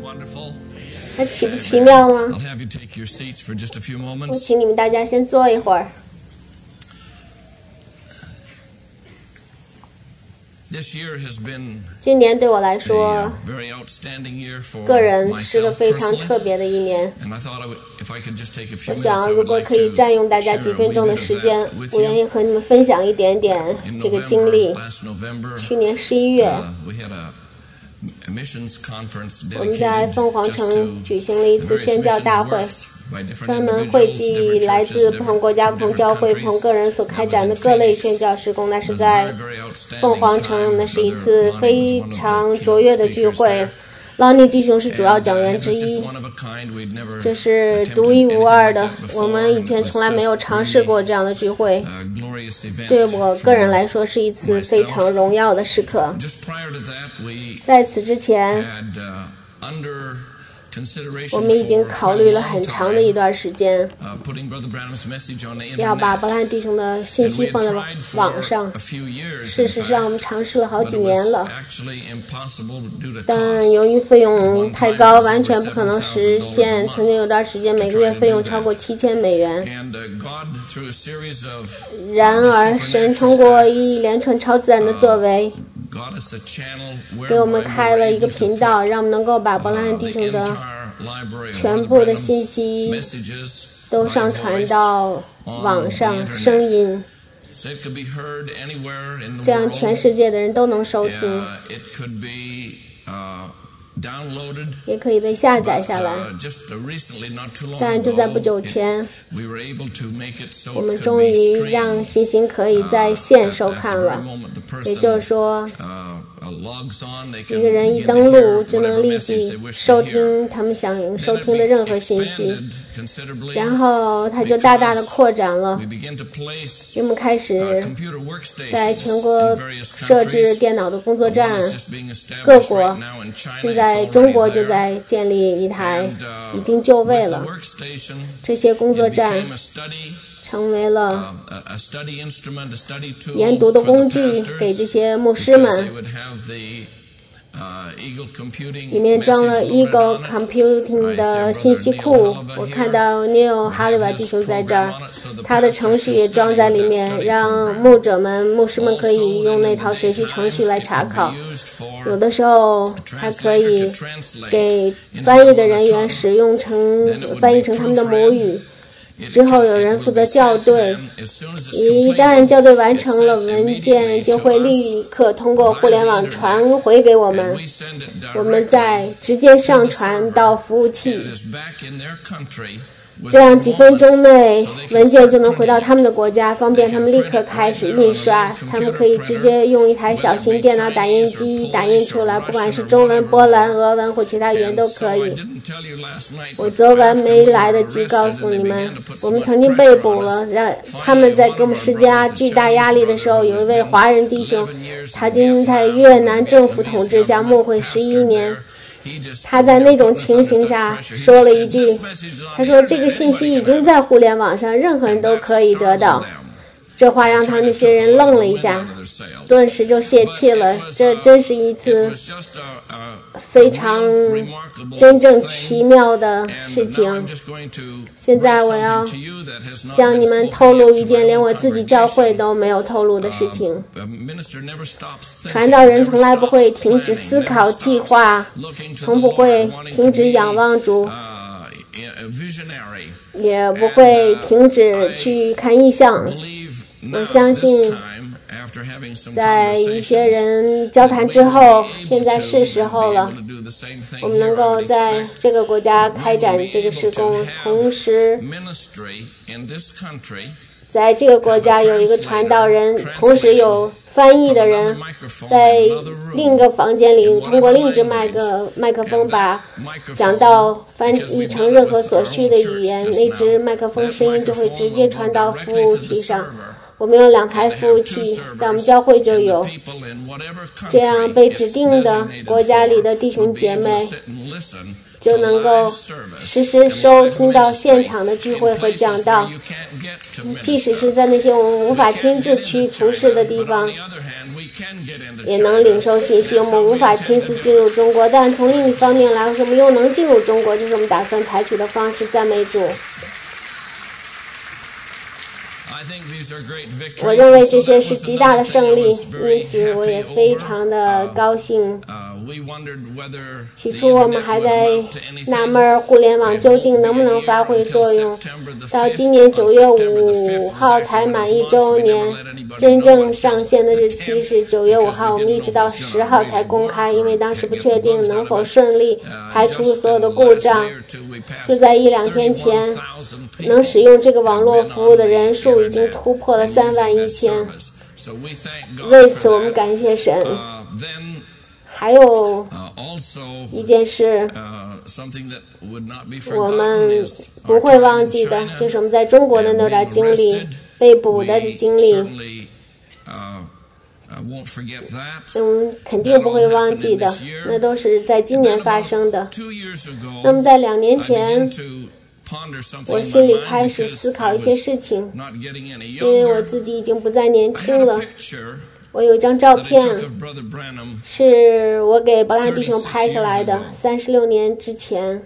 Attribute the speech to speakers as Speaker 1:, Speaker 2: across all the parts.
Speaker 1: 还奇不奇妙吗？我请你们大家先坐一会儿。今年对我来说，个人是个非常特别的一年。我想，如果可以占用大家几分钟的时间，我愿意和你们分享一点点这个经历。去年11月，我们在凤凰城举行了一次宣教大会，专门汇集来自不同国家、不同教会、不同个人所开展的各类宣教事工。那是在凤凰城，那是一次非常卓越的聚会。劳尼弟兄是主要讲员之一，这是独一无二的，我们以前从来没有尝试过这样的聚会，对我个人来说是一次非常荣耀的时刻。在此之前，我们已经考虑了很长的一段时间，要把伯兰弟兄的信息放在网上。事实上，我们尝试了好几年了，但由于费用太高，完全不可能实现。曾经有段时间，每个月费用超过$7000。然而，神通过一连串超自然的作为，给我们开了一个频道，让我们能够把伯兰弟兄的全部的信息都上传到网上，声音，这样全世界的人都能收听，也可以被下载下来。但就在不久前，我们终于让信息可以在线收看了，也就是说，一个人一登录就能立即收听他们想收听的任何信息，然后它就大大的扩展了。我们开始在全国设置电脑的工作站，各国，现在中国就在建立一台，已经就位了。这些工作站成为了研读的工具，给这些牧师们。里面装了 Eagle Computing 的信息库，我看到 Neil Haliva 弟兄在这儿，他的程序也装在里面，让牧师们可以用那套学习程序来查考。有的时候还可以给翻译的人员翻译成他们的母语。之后有人负责校对，一旦校对完成了，文件就会立刻通过互联网传回给我们，我们再直接上传到服务器，这样几分钟内文件就能回到他们的国家，方便他们立刻开始印刷。他们可以直接用一台小型电脑打印机打印出来，不管是中文、波兰、俄文或其他语言都可以。我昨晚没来得及告诉你们，我们曾经被捕了，让他们在给我们施加巨大压力的时候，有一位华人弟兄，他经在越南政府统治下牧会11年。他在那种情形下说了一句，他说这个信息已经在互联网上，任何人都可以得到。这话让他们那些人愣了一下，顿时就泄气了。这真是一次非常真正奇妙的事情。现在我要向你们透露一件连我自己教会都没有透露的事情。传道人从来不会停止思考计划，从不会停止仰望主，也不会停止去看异象。我相信在一些人交谈之后，现在是时候了，我们能够在这个国家开展这个事工，同时在这个国家有一个传道人，同时有翻译的人，在另一个房间里通过另一只麦克风把讲道翻译成任何所需的语言，那只麦克风声音就会直接传到服务器上。我们有2台服务器，在我们教会就有，这样被指定的国家里的弟兄姐妹就能够实时收听到现场的聚会和讲道，即使是在那些我们无法亲自去服侍的地方， 也能领受信息。我们无法亲自进入中国，但从另一方面来说，我们又能进入中国，这是我们打算采取的方式。赞美主！我认为这些是极大的胜利，因此我也非常的高兴。起初我们还在纳闷互联网究竟能不能发挥作用，到今年9月5号才满1周年，真正上线的日期是9月5号，我们一直到10号才公开，因为当时不确定能否顺利排除所有的故障。就在1-2天前，能使用这个网络服务的人数已经突破了31000，为此我们感谢神。还有一件事我们不会忘记的，就是我们在中国的那段经历，被捕的经历，我们肯定不会忘记的，那都是在今年发生的。那么在2年前，我心里开始思考一些事情，因为我自己已经不再年轻了。我有一张照片，是我给伯兰弟兄拍下来的，36年之前，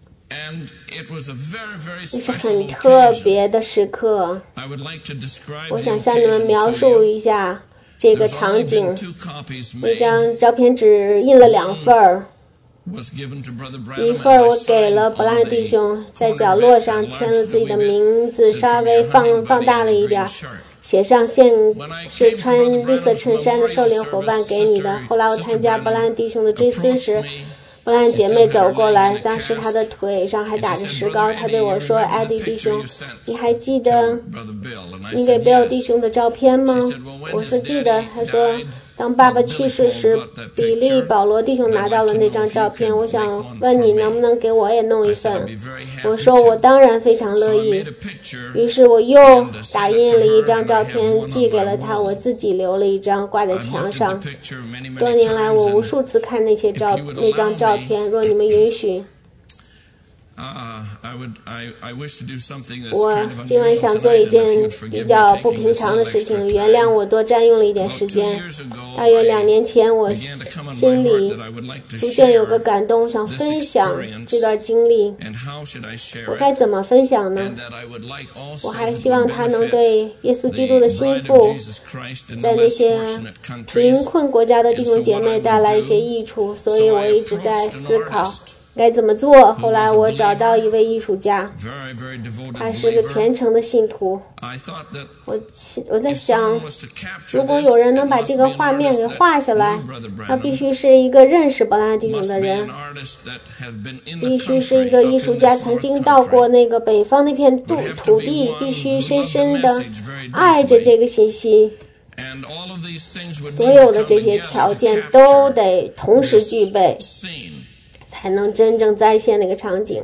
Speaker 1: 这是很特别的时刻。我想向你们描述一下这个场景。那张照片只印了2份儿，一份我给了伯兰弟兄，在角落上签了自己的名字，稍微放大了一点，写上现是穿绿色衬衫的狩猎伙伴给你的。后来我参加伯兰弟兄的追思时，伯兰姐妹走过来，当时她的腿上还打着石膏，她对我说：“艾迪弟兄，你还记得你给 Bill 弟兄的照片吗？”我说记得。她说当爸爸去世时，比利保罗弟兄拿到了那张照片，我想问你能不能给我也弄一份。我说我当然非常乐意。于是我又打印了一张照片寄给了他，我自己留了一张挂在墙上。多年来我无数次看那张照片，若你们允许，我今晚想做一件比较不平常的事情，原谅我多占用了一点时间。大约2年前，我心里逐渐有个感动，想分享这段经历。我该怎么分享呢？我还希望它能对耶稣基督的心腹，在那些贫困国家的弟兄姐妹带来一些益处，所以我一直在思考该怎么做。后来我找到一位艺术家，他是个虔诚的信徒。我在想，如果有人能把这个画面给画下来，他必须是一个认识伯兰弟兄的人，必须是一个艺术家，曾经到过那个北方那片土地，必须深深的爱着这个信息。所有的这些条件都得同时具备，才能真正再现那个场景。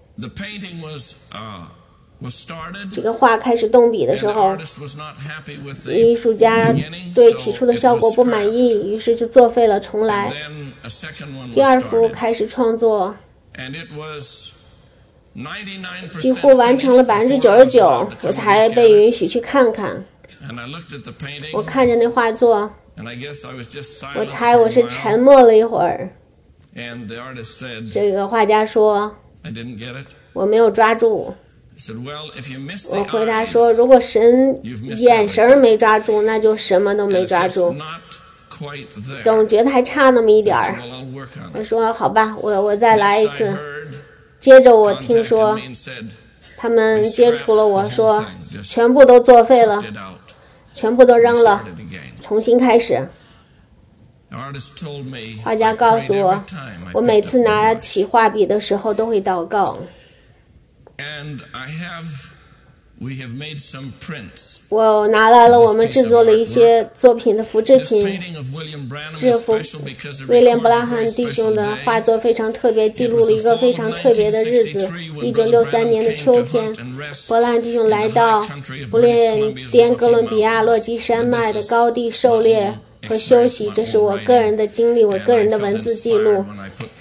Speaker 1: 这个画开始动笔的时候，艺术家对起初的效果不满意，于是就作废了重来。第2幅开始创作，几乎完成了99%，我才被允许去看看。我看着那画作，我猜我是沉默了一会儿。这个画家说我没有抓住。我回答说，如果神眼神没抓住，那就什么都没抓住，总觉得还差那么一点儿。我说好吧，我再来一次。接着我听说他们接触了我，说全部都作废了，全部都扔了，重新开始。画家告诉我，我每次拿起画笔的时候都会祷告。我拿来了我们制作了一些作品的复制品。这幅威廉·布拉汉弟兄的画作非常特别，记录了一个非常特别的日子。1963年的秋天，伯兰弟兄来到不列颠哥伦比亚落基山脉的高地狩猎和休息，这是我个人的经历，我个人的文字记录。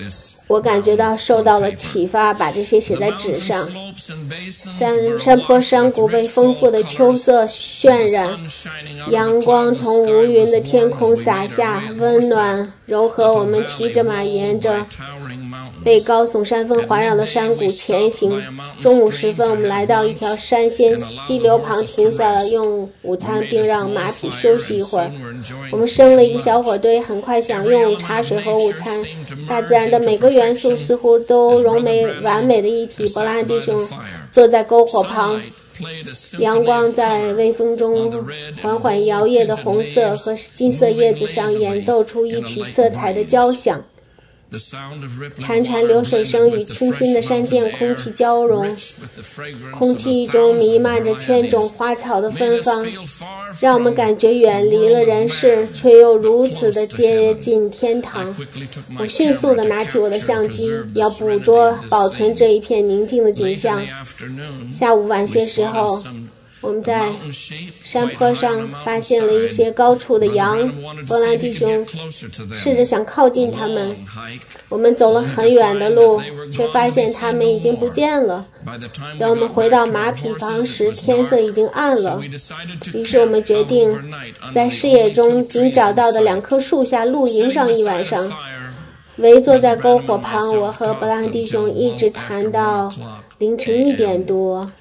Speaker 1: 我感觉到受到了启发，把这些写在纸上。山坡山谷被丰富的秋色渲染，阳光从无云的天空洒下，温暖柔和。我们骑着马沿着被高耸山峰环绕的山谷前行。中午时分，我们来到一条山间溪流旁停下了，用午餐并让马匹休息一会儿。我们生了一个小火堆，很快享用茶水和午餐。大自然的每个元素似乎都融为完美的一体。伯拉罕弟兄坐在篝火旁，阳光在微风中缓缓摇曳的红色和金色叶子上演奏出一曲色彩的交响。潺潺流水声与清新的山涧空气交融，空气中弥漫着千种花草的芬芳，让我们感觉远离了人世，却又如此的接近天堂。我迅速地拿起我的相机，要捕捉保存这一片宁静的景象。下午晚些时候，我们在山坡上发现了一些高处的羊，伯兰弟兄试着想靠近他们。我们走了很远的路，却发现他们已经不见了。等我们回到马匹房时，天色已经暗了。于是我们决定在视野中仅找到的2棵树下露营上一晚上。围坐在篝火旁，我和伯兰弟兄一直谈到凌晨1点多。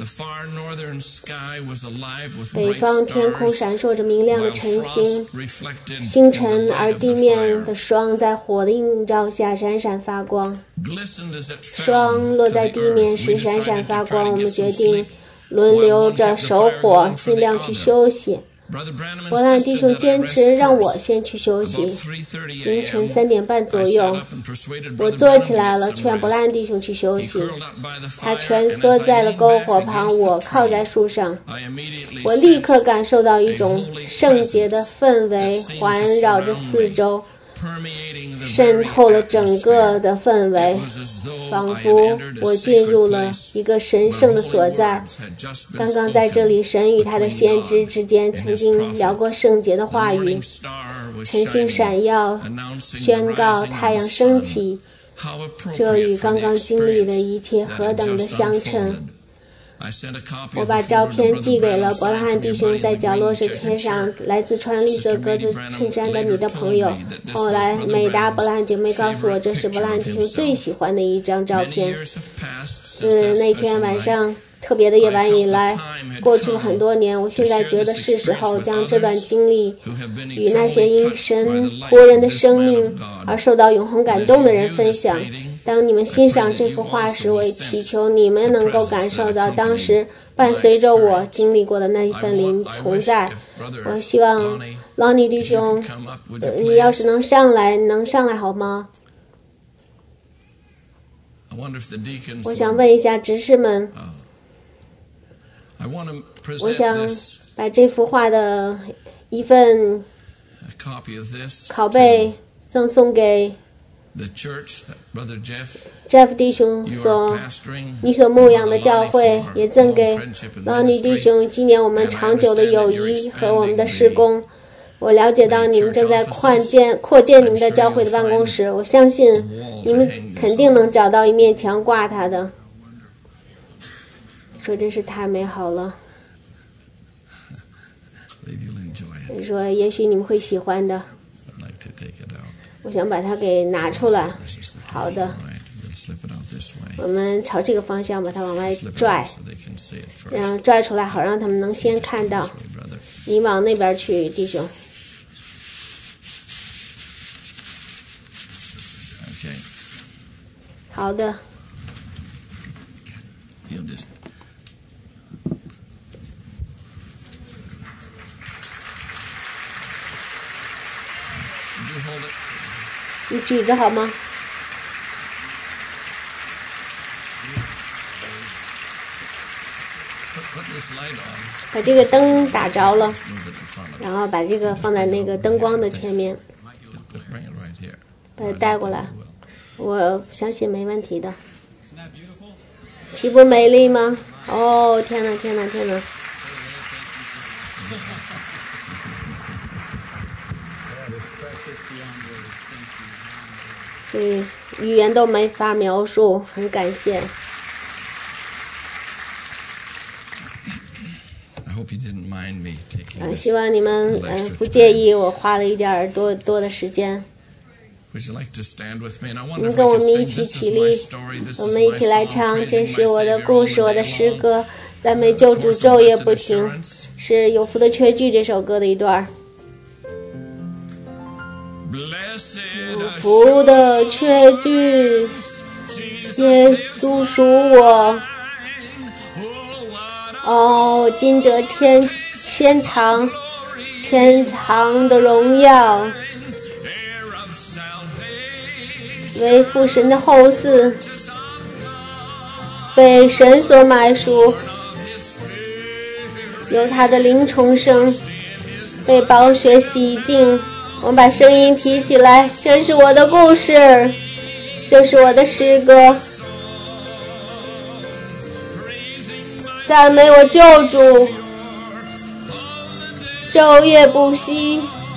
Speaker 1: 北方天空闪烁着明亮的晨星，星辰而地面的霜在火的映照下闪闪发光。霜落在地面时闪闪发光，我们决定轮流着守火，尽量去休息。伯兰弟兄坚持让我先去休息。凌晨3点半左右，我坐起来了，劝伯兰弟兄去休息。他蜷缩在了篝火旁，我靠在树上。我立刻感受到一种圣洁的氛围环绕着四周，渗透了整个的氛围，仿佛我进入了一个神圣的所在。刚刚在这里，神与他的先知之间曾经聊过圣洁的话语。晨星闪耀，宣告太阳升起，这与刚刚经历的一切何等的相称。我把照片寄给了伯拉罕弟兄，在角落上贴上来自穿绿色格子衬衫的你的朋友。后来美达伯拉罕姐妹告诉我，这是伯拉罕弟兄最喜欢的一张照片。自那天晚上特别的夜晚以来，过去了很多年，我现在觉得是时候将这段经历与那些因神活人的生命而受到永恒感动的人分享。当你们欣赏这幅画时，我也祈求你们能够感受到当时伴随着我经历过的那一份灵存在。我希望劳尼弟兄，你要是能上来好吗？我想问一下执事们，我想把这幅画的一份拷贝赠送给Jeff 弟兄你所牧养的教会，也赠给劳尼弟兄纪念我们长久的友谊和我们的事工。我了解到你们正在扩建你们的教会的办公室，我相信你们肯定能找到一面墙挂它的。说真是太美好了。说也许你们会喜欢的。我想把它给拿出来。好的，我们朝这个方向把它往外拽，然后拽出来，好让他们能先看到。你往那边去，弟兄。好的。你举着好吗？把这个灯打着了，然后把这个放在那个灯光的前面，把它带过来，我相信没问题的。岂不美丽吗？哦，天哪，天哪，天哪！所以语言都没法描述，很感谢。希望你们不介意我花了一点多的时间。你们跟我们一起起立，我们一起来唱，这是我的故事，我的诗歌，赞美救主昼夜不停，是有福的缺句这首歌的一段。有福的缺句，耶稣属我，哦，今得天长的荣耀，为父神的后嗣，被神所买赎，由他的灵重生，被宝血洗净。我们把声音提起来，这是我的故事，这是我的诗歌，赞美我救主，昼夜不息，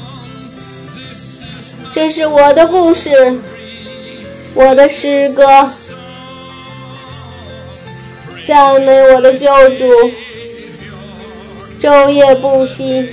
Speaker 1: 这是我的故事，我的诗歌，赞美我的救主，昼夜不息。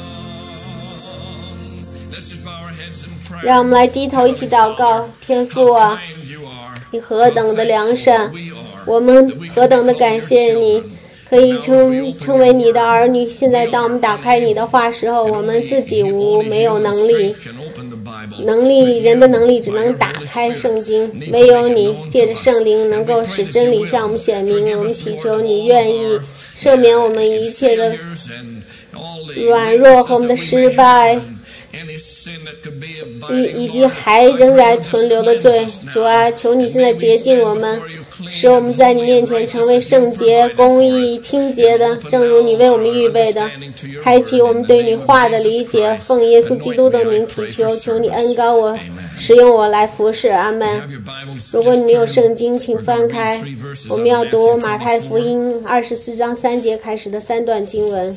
Speaker 1: 让我们来低头一起祷告。天父啊，你何等的良善，我们何等的感谢你，可以成为你的儿女。现在当我们打开你的话时候，我们自己没有能力，人的能力只能打开圣经，唯有你借着圣灵能够使真理向我们显明。我们祈求你愿意赦免我们一切的软弱和我们的失败，以及还仍然存留的罪。主啊，求你现在洁净我们，使我们在你面前成为圣洁、公义、清洁的，正如你为我们预备的。开启我们对你话的理解，奉耶稣基督的名祈求，求你恩膏我，使用我来服侍。阿们。如果你没有圣经，请翻开，我们要读马太福音24章3节开始的3段经文。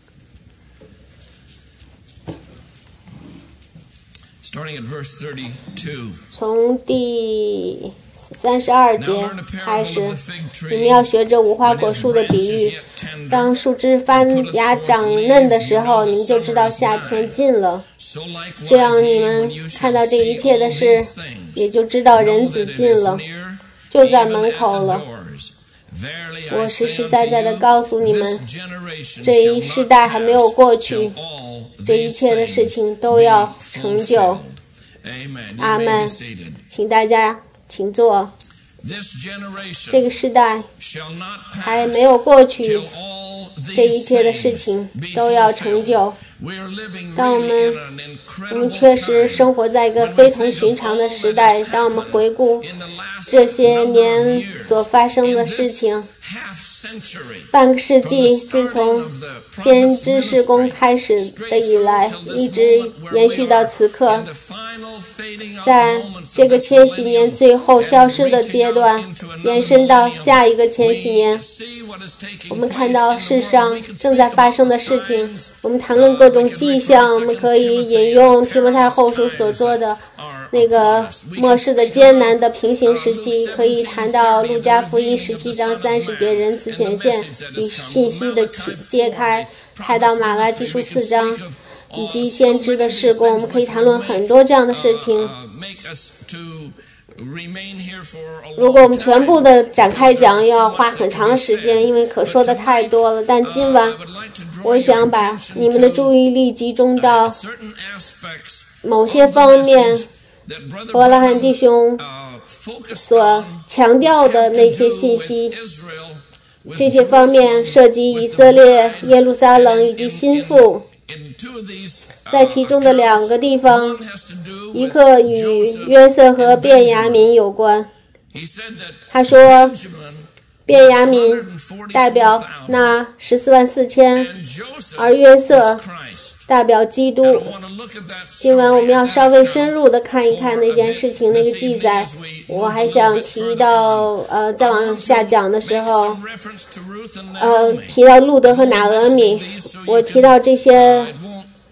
Speaker 1: 从第32节开始，你们要学着无花果树的比喻。当树枝发芽长嫩的时候，你们就知道夏天近了。这样你们看到这一切的事，也就知道人子近了，就在门口了。我实实在在地告诉你们，这一世代还没有过去，这一切的事情都要成就。阿们。请大家请坐。这个时代还没有过去，这一切的事情都要成就。当我们确实生活在一个非同寻常的时代，当我们回顾这些年所发生的事情，半个世纪自从先知事工开始的以来，一直延续到此刻，在这个千禧年最后消失的阶段，延伸到下一个千禧年，我们看到世上正在发生的事情，我们谈论各种迹象，我们可以引用提摩太后书所说的那个末世的艰难的平行时期，可以谈到路加福音17章30节人子显现与信息的揭开，谈到马拉基书4章以及先知的事工，我们可以谈论很多这样的事情。如果我们全部的展开讲，要花很长的时间，因为可说的太多了。但今晚我想把你们的注意力集中到某些方面，伯拉罕弟兄所强调的那些信息，这些方面涉及以色列、耶路撒冷以及心腹。在其中的2个地方，一个与约瑟和便雅悯有关。他说便雅悯代表那144000，而约瑟代表基督。今晚我们要稍微深入的看一看那件事情，那个记载。我还想提到再往下讲的时候提到路德和拿俄米，我提到这些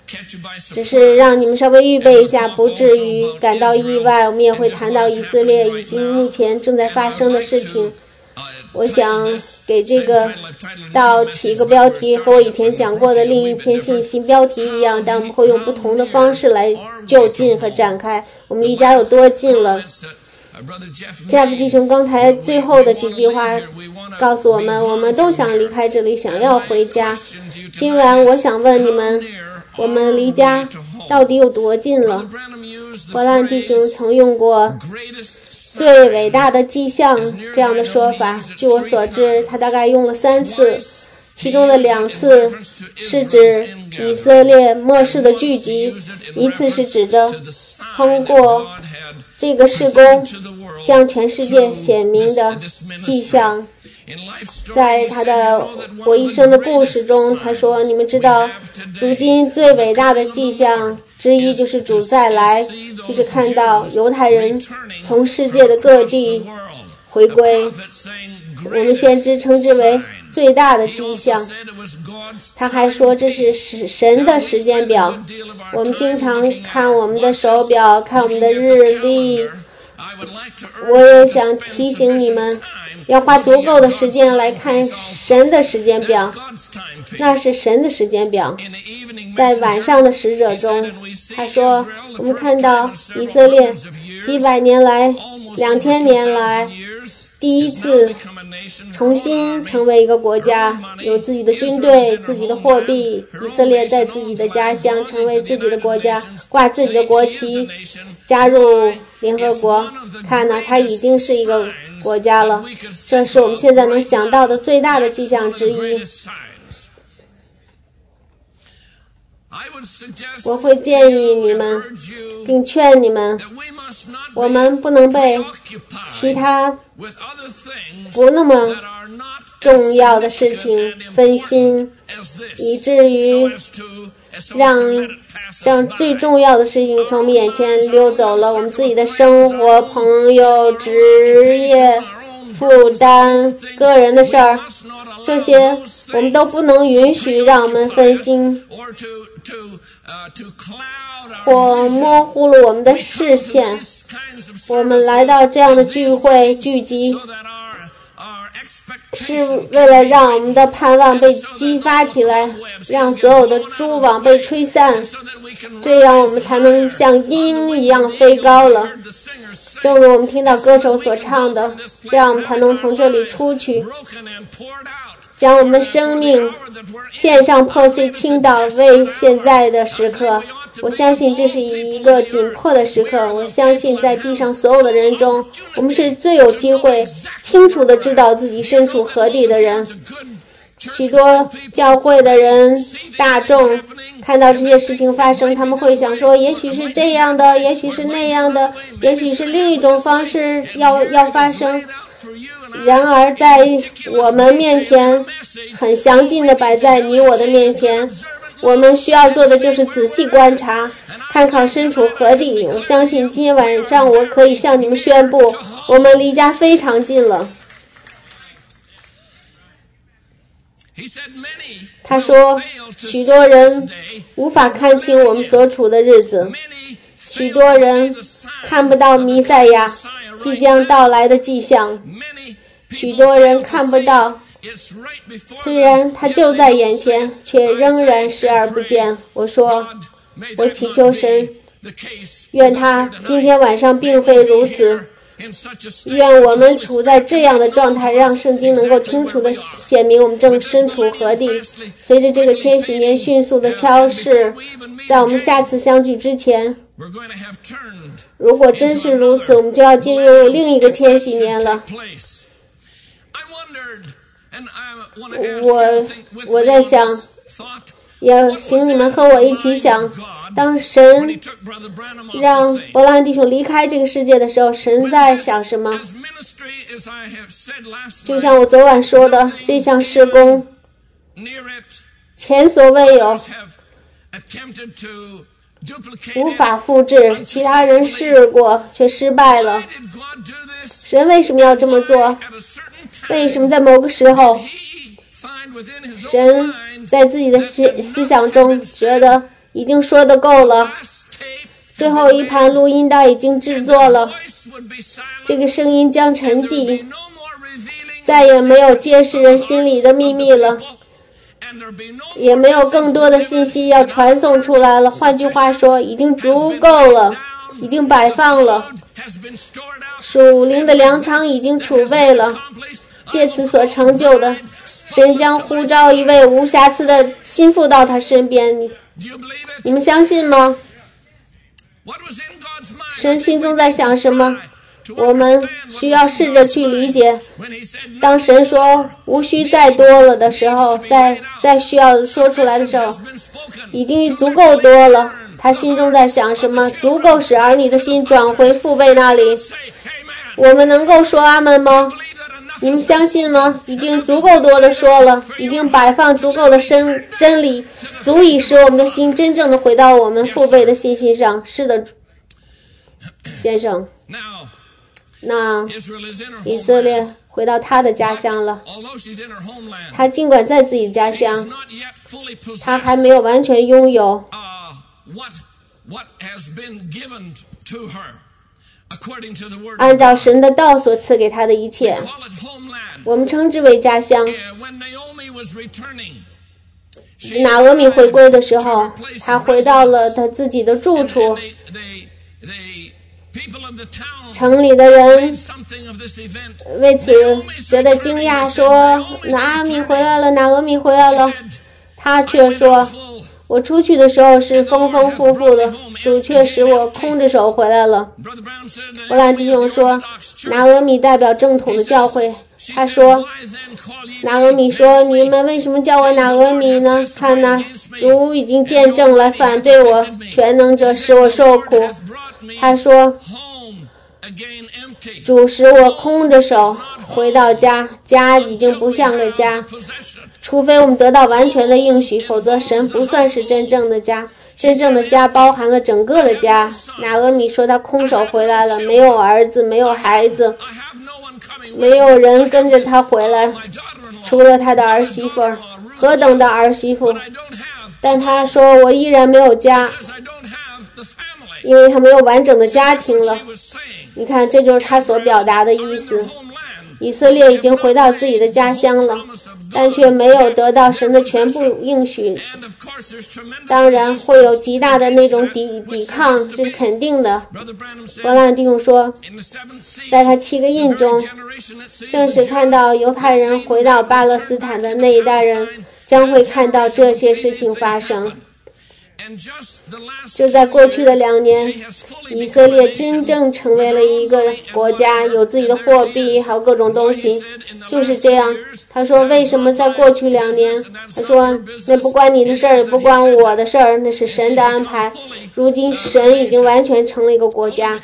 Speaker 1: 只是让你们稍微预备一下，不至于感到意外。我们也会谈到以色列已经目前正在发生的事情。我想给这个道起一个标题，和我以前讲过的另一篇信息标题一样，但我们会用不同的方式来就近和展开。我们离家有多近了？Jeff 弟兄刚才最后的几句话告诉我们，我们都想离开这里，想要回家。今晚我想问你们，我们离家到底有多近了？伯兰弟兄曾用过最伟大的迹象这样的说法，据我所知他大概用了3次，其中的2次是指以色列末世的聚集，一次是指着通过这个事工向全世界显明的迹象。在他的我一生的故事中，他说，你们知道如今最伟大的迹象之一就是主再来，就是看到犹太人从世界的各地回归，我们先知称之为最大的迹象。他还说这是神的时间表。我们经常看我们的手表，看我们的日历，我也想提醒你们要花足够的时间来看神的时间表，那是神的时间表。在晚上的使者中，他说我们看到以色列几百年来2000年来第一次重新成为一个国家，有自己的军队，自己的货币。以色列在自己的家乡成为自己的国家，挂自己的国旗，加入联合国。看呢，它已经是一个国家了，这是我们现在能想到的最大的迹象之一。我会建议你们并劝你们，我们不能被其他不那么重要的事情分心，以至于让最重要的事情从我们眼前溜走了。我们自己的生活、朋友、职业、负担、个人的事儿，这些我们都不能允许让我们分心或模糊了我们的视线。我们来到这样的聚会聚集，是为了让我们的盼望被激发起来，让所有的蛛网被吹散，这样我们才能像鹰一样飞高了。正如我们听到歌手所唱的，这样我们才能从这里出去，将我们的生命献上破碎倾倒，为现在的时刻。我相信这是一个紧迫的时刻。我相信在地上所有的人中，我们是最有机会清楚地知道自己身处何地的人。许多教会的人大众看到这些事情发生，他们会想说，也许是这样的，也许是那样的，也许是另一种方式要发生。然而在我们面前，很详尽地摆在你我的面前，我们需要做的就是仔细观察，看看身处何地。我相信今天晚上我可以向你们宣布，我们离家非常近了。他说，许多人无法看清我们所处的日子，许多人看不到弥赛亚即将到来的迹象，许多人看不到，虽然他就在眼前，却仍然视而不见。我说，我祈求神，愿他今天晚上并非如此，愿我们处在这样的状态，让圣经能够清楚地显明我们正身处何地。随着这个千禧年迅速的消逝，在我们下次相聚之前，如果真是如此，我们就要进入另一个千禧年了。我在想，要请你们和我一起想，当神让伯兰弟兄离开这个世界的时候，神在想什么？就像我昨晚说的，这项事工前所未有，无法复制，其他人试过却失败了。神为什么要这么做？为什么在某个时候，神在自己的思想中觉得已经说得够了，最后一盘录音带已经制作了，这个声音将沉寂，再也没有揭示人心里的秘密了，也没有更多的信息要传送出来了。换句话说，已经足够了，已经摆放了，属灵的粮仓已经储备了，借此所成就的，神将呼召一位无瑕疵的心腹到他身边。你们相信吗？神心中在想什么？我们需要试着去理解。当神说无需再多了的时候，再需要说出来的时候，已经足够多了。他心中在想什么？足够使儿女的心转回父辈那里。我们能够说阿们吗？你们相信吗？已经足够多的说了，已经摆放足够的真理，足以使我们的心真正的回到我们父辈的信心上。是的，先生。那以色列回到他的家乡了，他尽管在自己的家乡，他还没有完全拥有按照神的道所赐给他的一切，我们称之为家乡。拿俄米回归的时候，他回到了他自己的住处，城里的人为此觉得惊讶，说拿俄米回来了，拿俄米回来了。他却说，我出去的时候是丰丰富富的，主却使我空着手回来了。伯兰弟兄说，拿俄米代表正统的教会。他说，拿俄米说，你们为什么叫我拿俄米呢？看哪，主已经见证了，反对我，全能者使我受苦。他说，主使我空着手回到家，家已经不像个家，除非我们得到完全的应许，否则神不算是真正的家。真正的家包含了整个的家。拿俄米说他空手回来了，没有儿子，没有孩子，没有人跟着他回来，除了他的儿媳妇儿，何等的儿媳妇。但他说，我依然没有家，因为他没有完整的家庭了。你看，这就是他所表达的意思。以色列已经回到自己的家乡了，但却没有得到神的全部应许。当然会有极大的那种抵抗，这是肯定的。伯兰弟兄说，在他7个印中，正是看到犹太人回到巴勒斯坦的那一代人将会看到这些事情发生。就在过去的2年，以色列真正成为了一个国家，有自己的货币，还有各种东西。就是这样。他说，为什么在过去2年？他说，那不关你的事儿，也不关我的事儿，那是神的安排。如今神已经完全成了一个国家。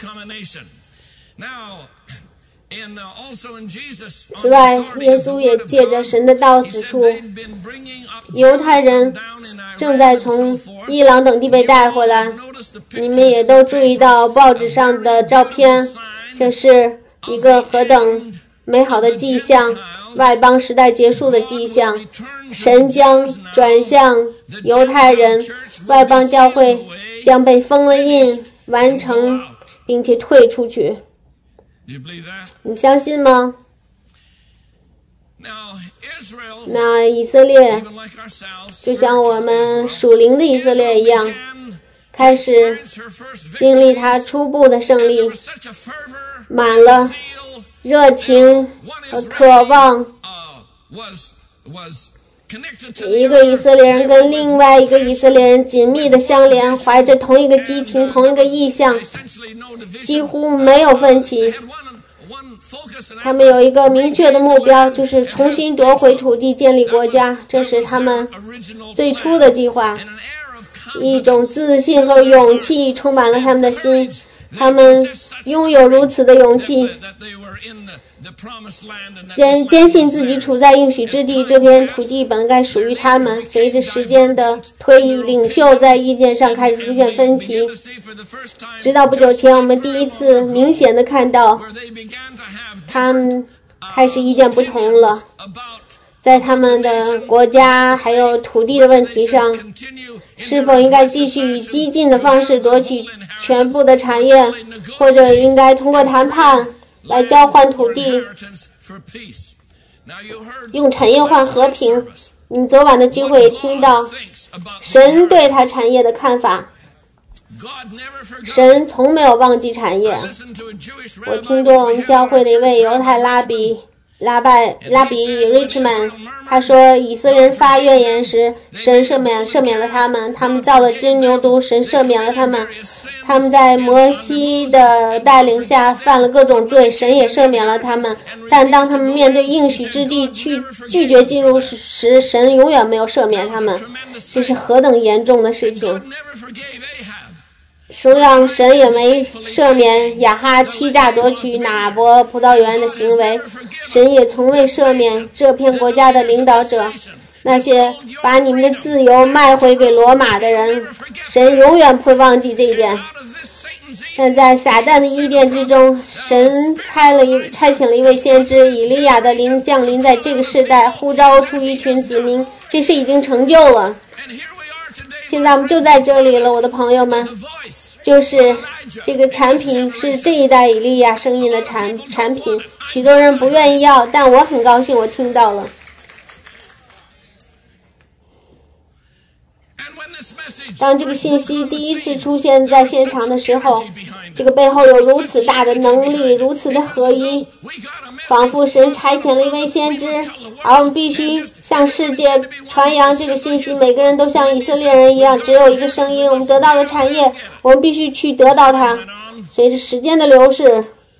Speaker 1: 此外，耶稣也借着神的道指出，犹太人正在从伊朗等地被带回来。你们也都注意到报纸上的照片，这是一个何等美好的迹象，外邦时代结束的迹象。神将转向犹太人，外邦教会将被封了印，完成并且退出去。你相信吗？那以色列就像我们属灵的以色列一样，开始经历他初步的胜利，满了热情和渴望。一个以色列人跟另外一个以色列人紧密的相连，怀着同一个激情，同一个意向，几乎没有分歧。他们有一个明确的目标，就是重新夺回土地，建立国家。这是他们最初的计划。一种自信和勇气充满了他们的心，他们拥有如此的勇气，坚信自己处在应许之地，这片土地本该属于他们。随着时间的推移，领袖在意见上开始出现分歧，直到不久前，我们第一次明显的看到他们开始意见不同了，在他们的国家还有土地的问题上， 是否应该继续以激进的方式夺取全部的产业，或者应该通过谈判来交换土地，用产业换和平？你们昨晚的聚会也听到神对他产业的看法。神从没有忘记产业。我听过我们教会的一位犹太拉比 Richmond， 他说以色列人发怨言时，神赦免了他们，他们造了金牛犊，神赦免了他们，他们在摩西的带领下犯了各种罪，神也赦免了他们，但当他们面对应许之地拒绝进入时，神永远没有赦免他们。这是何等严重的事情。同样，神也没赦免亚哈欺诈夺取拿伯葡萄园的行为，神也从未赦免这片国家的领导者，那些把你们的自由卖回给罗马的人，神永远不会忘记这一点。但在撒旦的伊甸之中，神差遣了一位先知以利亚的灵降临在这个世代，呼召出一群子民，这事已经成就了。现在我们就在这里了，我的朋友们，就是这个产品是这一代以利亚声音的产品，许多人不愿意要，但我很高兴我听到了。当这个信息第一次出现在现场的时候，这个背后有如此大的能力，如此的合一，仿佛神差遣了一位先知，而我们必须向世界传扬这个信息。每个人都像以色列人一样，只有一个声音，我们得到了产业，我们必须去得到它。随着时间的流逝，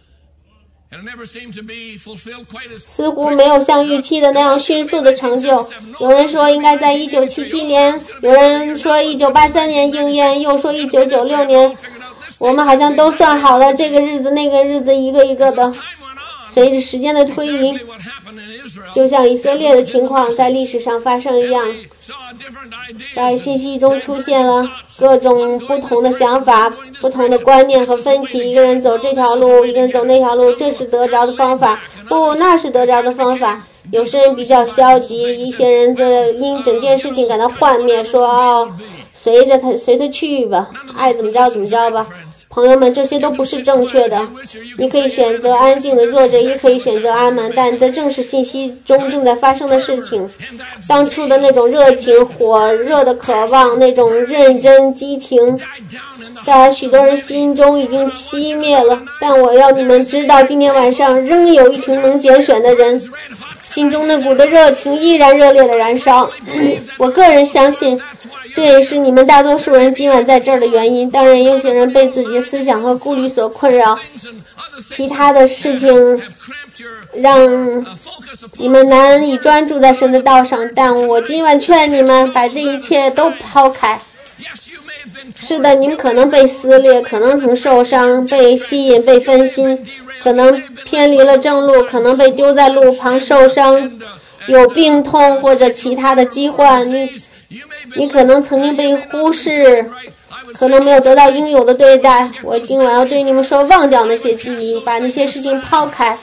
Speaker 1: 似乎没有像预期的那样迅速的成就。有人说应该在1977年，有人说1983年应验，又说1996年。我们好像都算好了这个日子那个日子，一个一个的。随着时间的推移，就像以色列的情况在历史上发生一样，在信息中出现了各种不同的想法、不同的观念和分歧。一个人走这条路，一个人走那条路，这是得着的方法，不，那是得着的方法。有些人比较消极，一些人因整件事情感到幻灭，说随他去吧，爱怎么着怎么着吧。朋友们，这些都不是正确的。你可以选择安静的坐着，也可以选择安稳，但这正是信息中正在发生的事情。当初的那种热情、火热的渴望，那种认真、激情，在许多人心中已经熄灭了。但我要你们知道，今天晚上仍有一群能拣选的人，心中那股的热情依然热烈的燃烧。我个人相信，这也是你们大多数人今晚在这儿的原因。当然，有些人被自己的思想和顾虑所困扰，其他的事情让你们难以专注在神的道上。但我今晚劝你们把这一切都抛开。是的，你们可能被撕裂，可能曾受伤，被吸引，被分心，可能偏离了正路，可能被丢在路旁受伤，有病痛或者其他的疾患。你可能曾经被忽视，可能没有得到应有的对待。我今晚要对你们说，忘掉那些记忆，把那些事情抛开，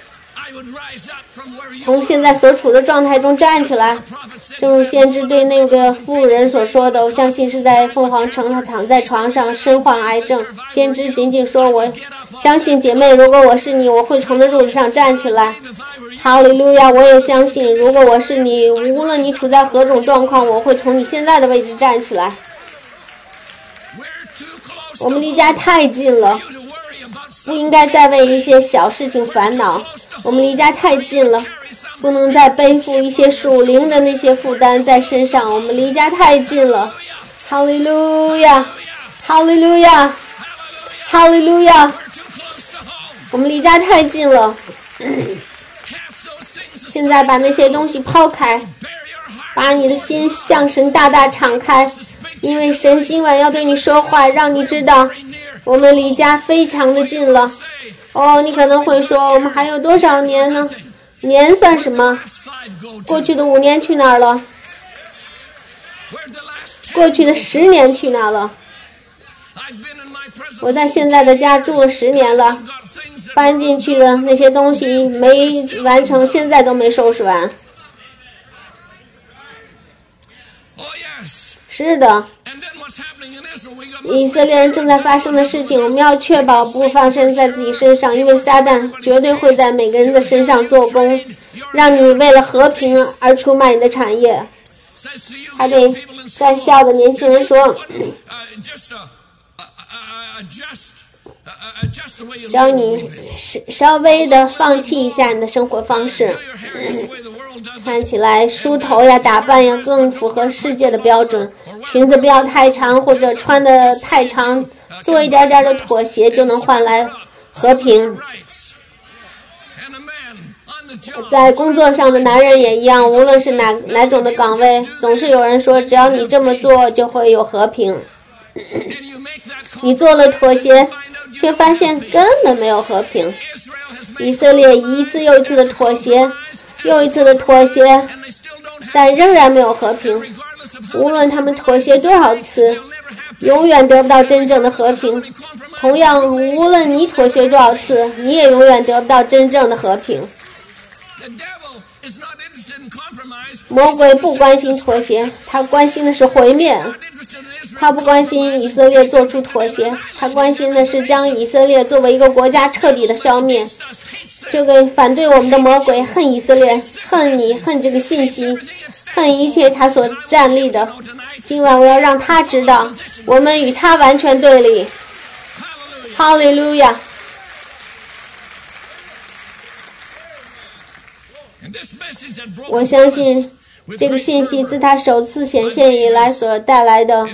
Speaker 1: 从现在所处的状态中站起来。正如先知对那个妇人所说的，我相信是在凤凰城，他躺在床上身患癌症。先知仅仅说，我相信姐妹，如果我是你，我会从那褥子上站起来。哈利路亚！我也相信，如果我是你，无论你处在何种状况，我会从你现在的位置站起来。我们离家太近了，不应该再为一些小事情烦恼。我们离家太近了，不能再背负一些属灵的那些负担在身上。我们离家太近了。哈利路亚，哈利路亚，哈利路亚！我们离家太近了。现在把那些东西抛开，把你的心向神大大敞开，因为神今晚要对你说话，让你知道我们离家非常的近了。你可能会说，我们还有多少年呢？年算什么？过去的5年去哪儿了？过去的10年去哪儿了？我在现在的家住了10年了，搬进去的那些东西没完成，现在都没收拾完。 是的，以色列人正在发生的事情，我们要确保不发生在自己身上，因为撒旦绝对会在每个人的身上做工，让你为了和平而出卖你的产业。他对在校的年轻人说，只要你稍微的放弃一下你的生活方式，看起来梳头呀打扮呀更符合世界的标准，裙子不要太长或者穿的太长，做一点点的妥协就能换来和平。在工作上的男人也一样，无论是哪种的岗位，总是有人说只要你这么做就会有和平，你做了妥协却发现根本没有和平。以色列一次又一次的妥协，又一次的妥协，但仍然没有和平。无论他们妥协多少次，永远得不到真正的和平。同样，无论你妥协多少次，你也永远得不到真正的和平。魔鬼不关心妥协，他关心的是毁灭。他不关心以色列做出妥协，他关心的是将以色列作为一个国家彻底的消灭。这个反对我们的魔鬼恨以色列，恨你，恨这个信息，恨一切他所站立的。今晚我要让他知道，我们与他完全对立。哈利路亚！我相信这个信息自他首次显现以来所带来的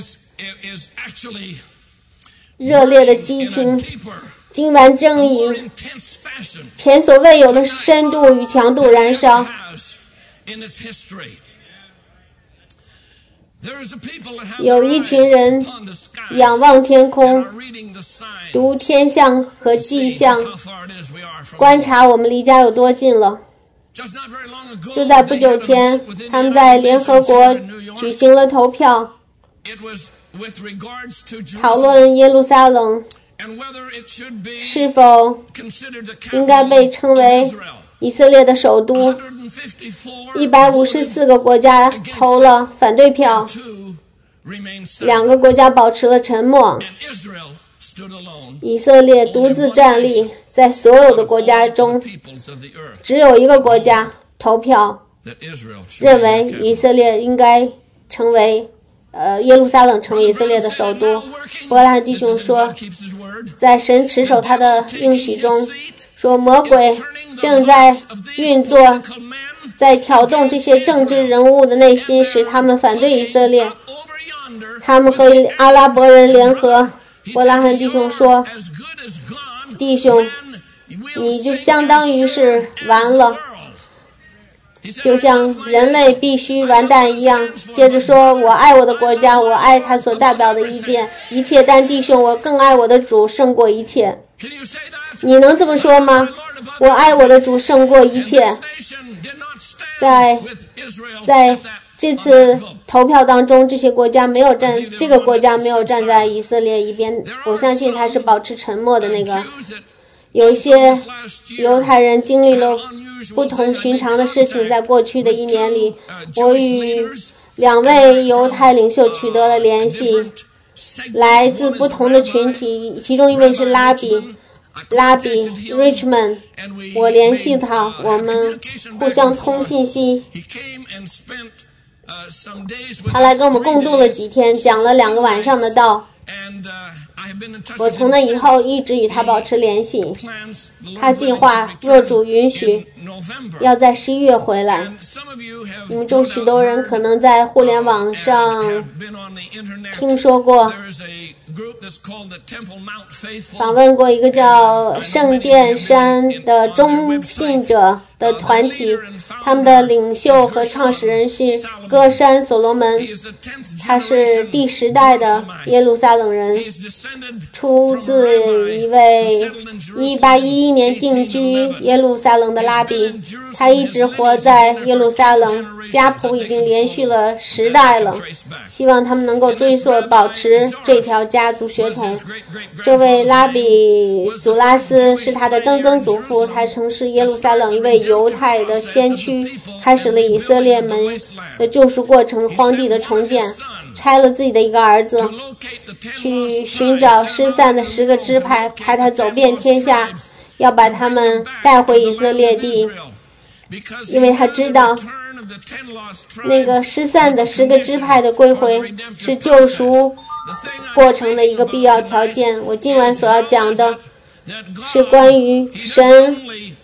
Speaker 1: 热烈的激情，今晚正以前所未有的深度与强度燃烧。有一群人仰望天空，读天象和迹象，观察我们离家有多近了。就在不久前，他们在联合国举行了投票，讨论耶路撒冷是否应该被称为以色列的首都。154个国家投了反对票，2个国家保持了沉默。以色列独自站立，在所有的国家中，只有一个国家投票认为以色列应该成为耶路撒冷成为以色列的首都。伯拉罕弟兄说，在神持守他的应许中，说魔鬼正在运作，在挑动这些政治人物的内心，使他们反对以色列。他们和阿拉伯人联合。伯拉罕弟兄说，弟兄，你就相当于是完了，就像人类必须完蛋一样。接着说，我爱我的国家，我爱他所代表的一切，但弟兄，我更爱我的主胜过一切。你能这么说吗？我爱我的主胜过一切。在这次投票当中，这个国家没有站在以色列一边，我相信他是保持沉默的那个。有一些犹太人经历了不同寻常的事情，在过去的1年里，我与2位犹太领袖取得了联系，来自不同的群体，其中一位是拉比 Richmond， 我联系他，我们互相通信息。他来跟我们共度了几天，讲了2个晚上的道。我从那以后一直与他保持联系。他计划若主允许，要在11月回来。你们中许多人可能在互联网上听说过，访问过一个叫圣殿山的忠信者的团体，他们的领袖和创始人是歌山所罗门，他是第10代的耶路撒冷人，出自一位1811年定居耶路撒冷的拉比，他一直活在耶路撒冷，家谱已经连续了10代了，希望他们能够追溯保持这条家族血统。这位拉比祖拉斯是他的曾曾祖父，他曾是耶路撒冷一位犹太的先驱，开始了以色列们的救赎过程，荒地的重建。 差了自己的一个儿子去寻找失散的10个支派，派他走遍天下，要把他们带回以色列地，因为他知道那个失散的10个支派的归回是救赎过程的一个必要条件。我今晚所要讲的是关于神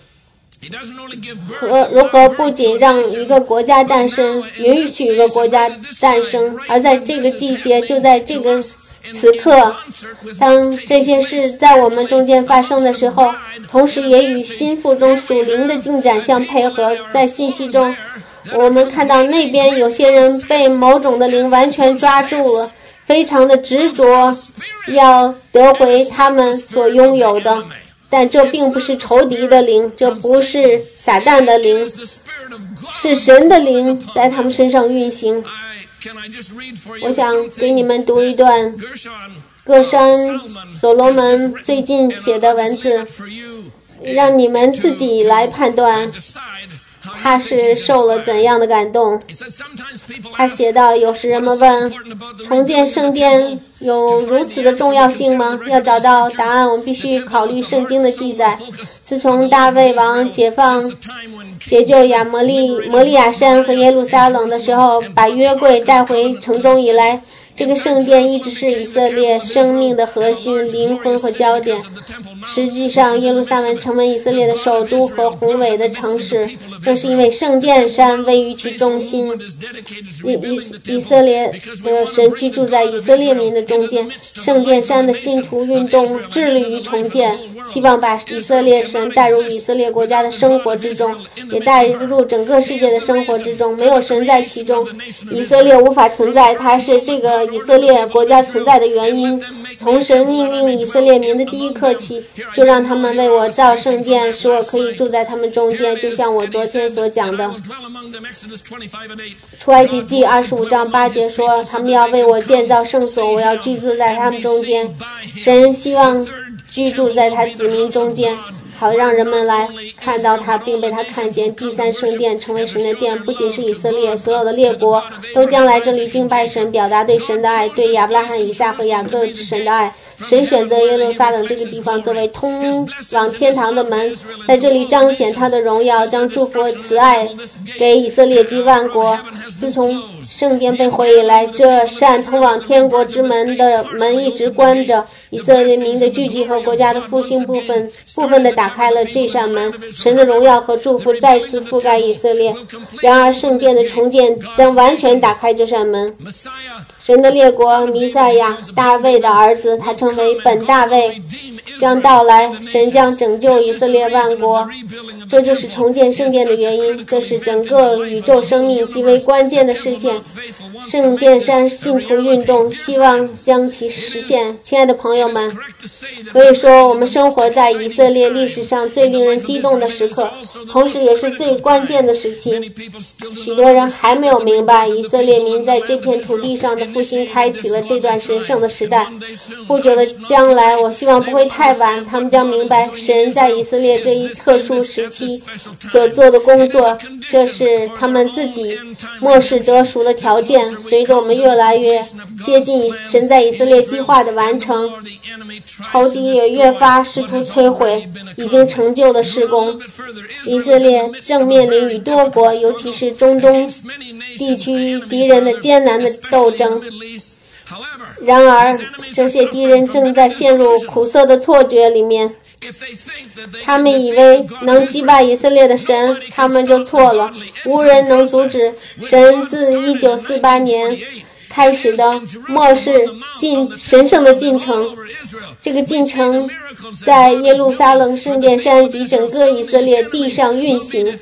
Speaker 1: 和如何不仅让一个国家诞生，允许一个国家诞生，而在这个季节，就在这个此刻，当这些事在我们中间发生的时候，同时也与心腹中属灵的进展相配合。在信息中，我们看到那边有些人被某种的灵完全抓住了，非常的执着，要得回他们所拥有的。但这并不是仇敌的灵，这不是撒旦的灵，是神的灵在他们身上运行。我想给你们读一段歌山所罗门最近写的文字，让你们自己来判断他是受了怎样的感动。他写道，有时人们问，重建圣殿有如此的重要性吗？要找到答案，我们必须考虑圣经的记载。自从大卫王解救摩利亚山和耶路撒冷的时候，把约柜带回城中以来，这个圣殿一直是以色列生命的核心、灵魂和焦点。实际上，耶路撒冷成为以色列的首都和宏伟的城市，正是因为圣殿山位于其中心。以色列的神居住在以色列民的中间。圣殿山的信徒运动致力于重建，希望把以色列神带入以色列国家的生活之中，也带入整个世界的生活之中。没有神在其中，以色列无法存在，它是这个以色列国家存在的原因。从神命令以色列民的第一刻起，就让他们为我造圣殿，使我可以住在他们中间，就像我昨天所讲的。出埃及记25章8节说，他们要为我建造圣所，我要居住在他们中间。神希望居住在他子民中间，好让人们来看到他，并被他看见。第3圣殿成为神的殿，不仅是以色列，所有的列国都将来这里敬拜神，表达对神的爱，对亚伯拉罕、以撒和雅各之神的爱。神选择耶路撒冷这个地方作为通往天堂的门，在这里彰显他的荣耀，将祝福和慈爱给以色列及万国。自从圣殿被毁以来，这扇通往天国之门的门一直关着。以色列民的聚集和国家的复兴部分的打开了这扇门，神的荣耀和祝福再次覆盖以色列。然而圣殿的重建将完全打开这扇门。神的列国弥赛亚，大卫的儿子，他称为本大卫，将到来，神将拯救以色列万国。这就是重建圣殿的原因，这是整个宇宙生命极为关键的事件。圣殿山信徒运动希望将其实现。亲爱的朋友们，可以说我们生活在以色列历史上最令人激动的时刻，同时也是最关键的时期。许多人还没有明白，以色列民在这片土地上的复兴开启了这段神圣的时代。不久的将来，我希望不会太晚，他们将明白神在以色列这一特殊时期所做的工作，这是他们自己漠视得赎的条件。随着我们越来越接近神在以色列计划的完成，仇敌也越发试图摧毁已经成就的事工。以色列正面临与多国，尤其是中东地区敌人的艰难的斗争。然而，这些敌人正在陷入苦涩的错觉里面。他们以为能击败以色列的神，他们就错了。无人能阻止神自1948年开始的末世神圣的进程。这个进程在耶路撒冷圣殿山及整个以色列地上运行。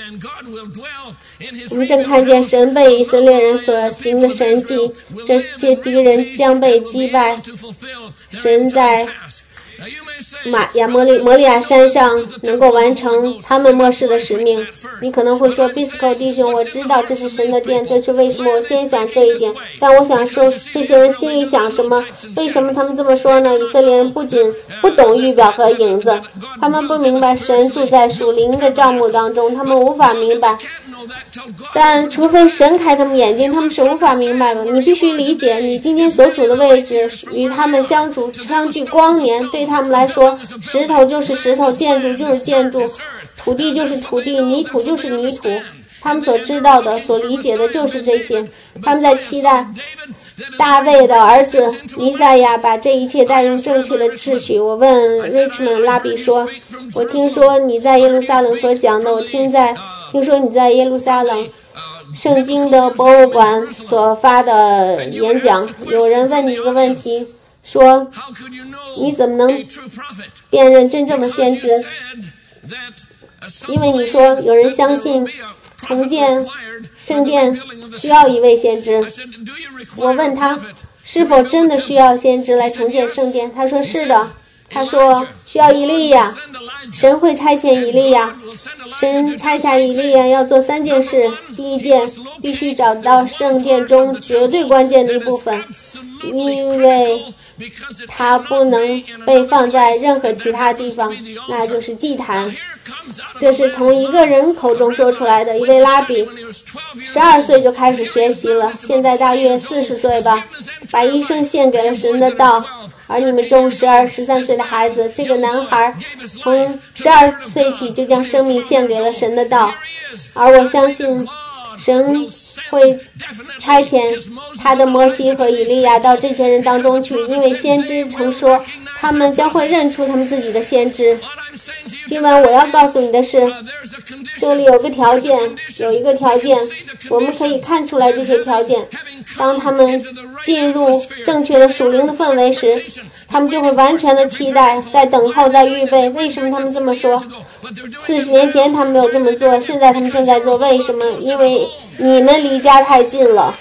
Speaker 1: 我们正看见神被以色列人所行的神迹，这些敌人将被击败。神在摩利亚山上能够完成他们末世的使命。 你可能会说 Bisco 弟兄，我知道这是神的殿，这是为什么我先想这一点。但我想说，这些人心里想什么？为什么他们这么说呢？以色列人不仅不懂预表和影子，他们不明白神住在属灵的帐幕当中，他们无法明白。但除非神开他们眼睛，他们是无法明白的。你必须理解，你今天所处的位置与他们相距光年，对他们来说，石头就是石头，建筑就是建筑，土地就是土地，泥土就是泥土。他们所知道的、所理解的就是这些。他们在期待大卫的儿子弥赛亚把这一切带入正确的秩序。我问 Richmond 拉比说，我听说你在耶路撒冷所讲的，我听说你在耶路撒冷圣经的博物馆所发的演讲，有人问你一个问题，说你怎么能辨认真正的先知？因为你说有人相信重建圣殿需要一位先知。我问他是否真的需要先知来重建圣殿，他说是的。他说需要以利亚，神会差遣以利亚，神差遣以利亚要做3件事。第一件，必须找到圣殿中绝对关键的一部分，因为它不能被放在任何其他地方，那就是祭坛。这是从一个人口中说出来的，一位拉比，12岁就开始学习了，现在大约40岁吧，把一生献给了神的道。而你们中12、13岁的孩子，这个男孩从12岁起就将生命献给了神的道，而我相信神会差遣他的摩西和以利亚到这些人当中去，因为先知曾说他们将会认出他们自己的先知。今晚我要告诉你的是，这里有一个条件，我们可以看出来这些条件。当他们进入正确的属灵的氛围时，他们就会完全的期待，在等候，在预备。为什么他们这么说？40年前他们没有这么做，现在他们正在做。为什么？因为你们离家太近了。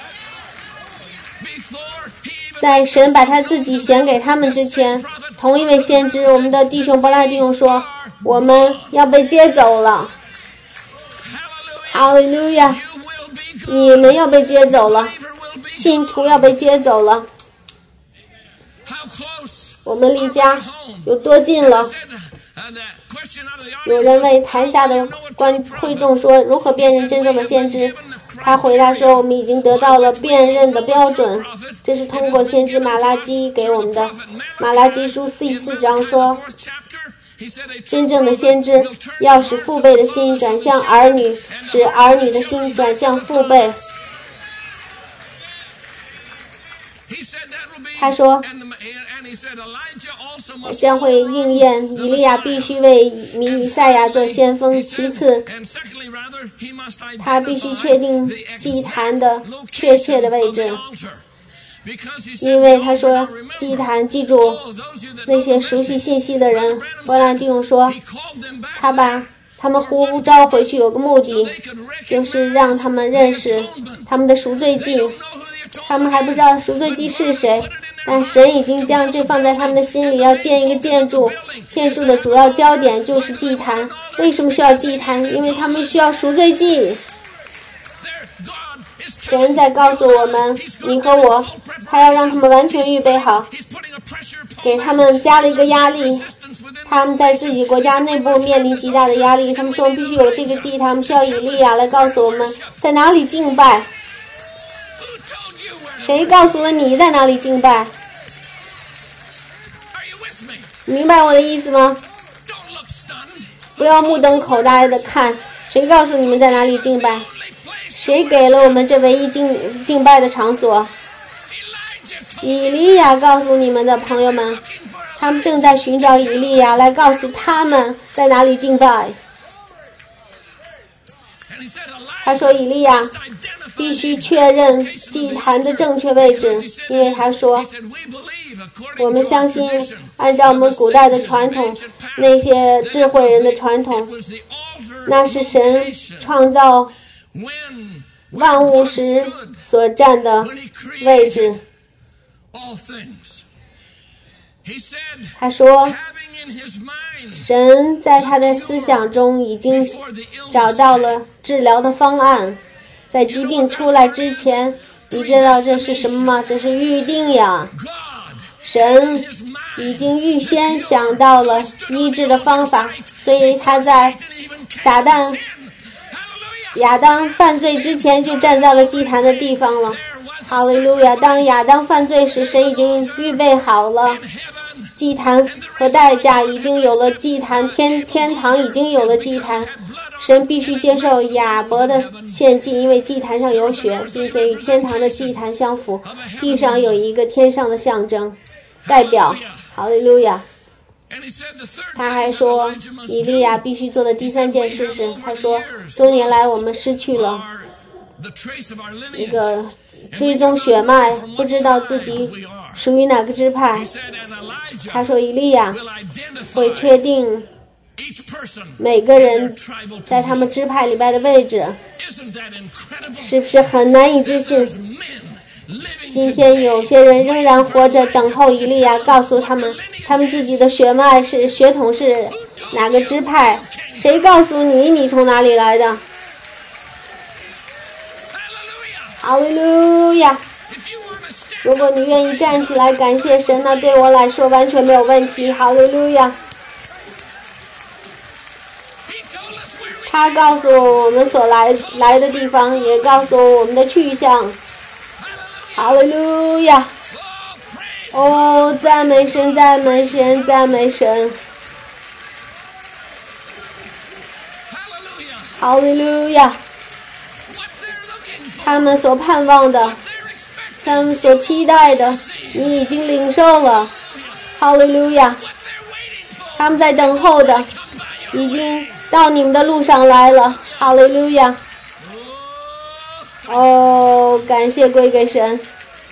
Speaker 1: 在神把他自己显给他们之前，同一位先知，我们的弟兄伯拉弟兄说，我们要被接走了。哈利路亚！你们要被接走了，信徒要被接走了。我们离家有多近了？有人问台下的会众说，如何辨认真正的先知？他回答说，我们已经得到了辨认的标准，这是通过先知马拉基给我们的。马拉基书4章说，真正的先知要使父辈的心转向儿女，使儿女的心转向父辈。他说将会应验，以利亚必须为弥赛亚做先锋。其次，他必须确定祭坛的确切的位置，因为他说祭坛，记住那些熟悉信息的人，伯兰弟兄说他把他们呼召回去有个目的，就是让他们认识他们的赎罪祭。他们还不知道赎罪祭是谁，但神已经将这放在他们的心里，要建一个建筑，建筑的主要焦点就是祭坛。为什么需要祭坛？因为他们需要赎罪祭。神在告诉我们，你和我，他要让他们完全预备好，给他们加了一个压力。他们在自己国家内部面临极大的压力，他们说必须有这个祭坛，他们需要以利亚来告诉我们在哪里敬拜。谁告诉了你在哪里敬拜？明白我的意思吗？不要目瞪口呆的看，谁告诉你们在哪里敬拜？谁给了我们这唯一敬拜的场所？以利亚告诉你们的朋友们，他们正在寻找以利亚来告诉他们在哪里敬拜。他说以利亚必须确认祭坛的正确位置，因为他说我们相信按照我们古代的传统，那些智慧人的传统，那是神创造万物时所占的位置。他说神在他的思想中已经找到了治疗的方案，在疾病出来之前，你知道这是什么吗？这是预定呀。神已经预先想到了医治的方法，所以他在亚当犯罪之前就站在了祭坛的地方了。哈利路亚！当亚当犯罪时，神已经预备好了祭坛和代价，已经有了祭坛，天堂已经有了祭坛。神必须接受亚伯的献祭，因为祭坛上有血，并且与天堂的祭坛相符。地上有一个天上的象征代表。哈利路亚！他还说，以利亚必须做的第3件事是，他说，多年来我们失去了一个追踪血脉，不知道自己属于哪个支派。他说，以利亚会确定每个人在他们支派里边的位置，是不是很难以置信？今天有些人仍然活着，等候以利亚告诉他们自己的血脉血统是哪个支派。谁告诉你你从哪里来的？哈利路亚！如果你愿意站起来感谢神，那对我来说完全没有问题。哈利路亚！他告诉我们所来的地方，也告诉我们的去向。哈利路亚！哦，赞美神，赞美神，赞美神！哈利路亚！他们所盼望的，他们所期待的，你已经领受了。哈利路亚！他们在等候的，已经到你们的路上来了。哈利路亚！哦，感谢归给神。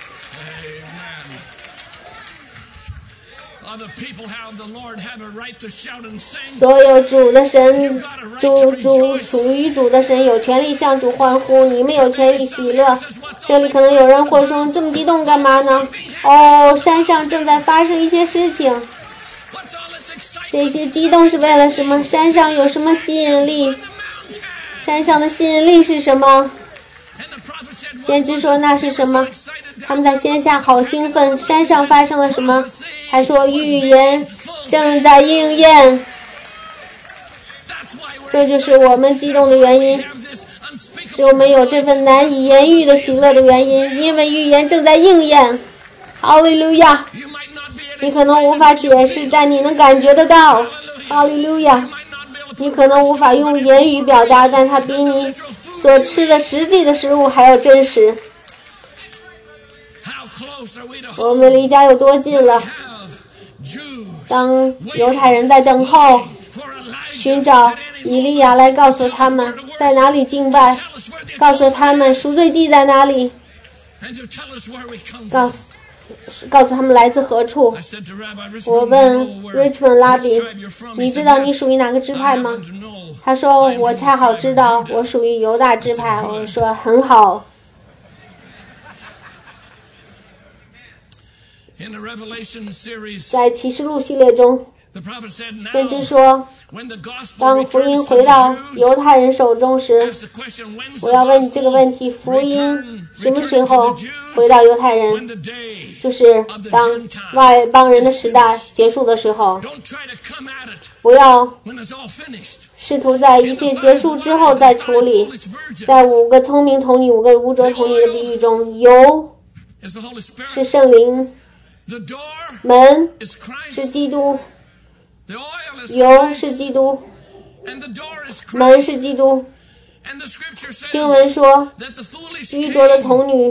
Speaker 1: 所有主的神，属于主的神有权利向主欢呼，你们有权利喜乐。这里可能有人会说，这么激动干嘛呢？哦，山上正在发生一些事情。这些激动是为了什么？山上有什么吸引力？山上的吸引力是什么？先知说那是什么？他们在线下好兴奋。山上发生了什么？还说预言正在应验。这就是我们激动的原因，是我们有这份难以言喻的喜乐的原因，因为预言正在应验。哈利路亚！你可能无法解释，但你能感觉得到。哈利路亚！你可能无法用言语表达，但它比你所吃的实际的食物还要真实。我们离家有多近了？当犹太人在等候寻找以利亚来告诉他们在哪里敬拜，告诉他们赎罪祭在哪里，告诉他们来自何处。我问 Richmond 拉比，你知道你属于哪个支派吗？他说我恰好知道我属于犹大支派。我说很好。在启示录系列中，先知说，当福音回到犹太人手中时，我要问这个问题：福音什么时候回到犹太人？就是当外邦人的时代结束的时候。不要试图在一切结束之后再处理。在5个聪明童女、5个污浊童女的比喻中，油是圣灵，门是基督，油是基督，门是基督。经文说，愚拙的童女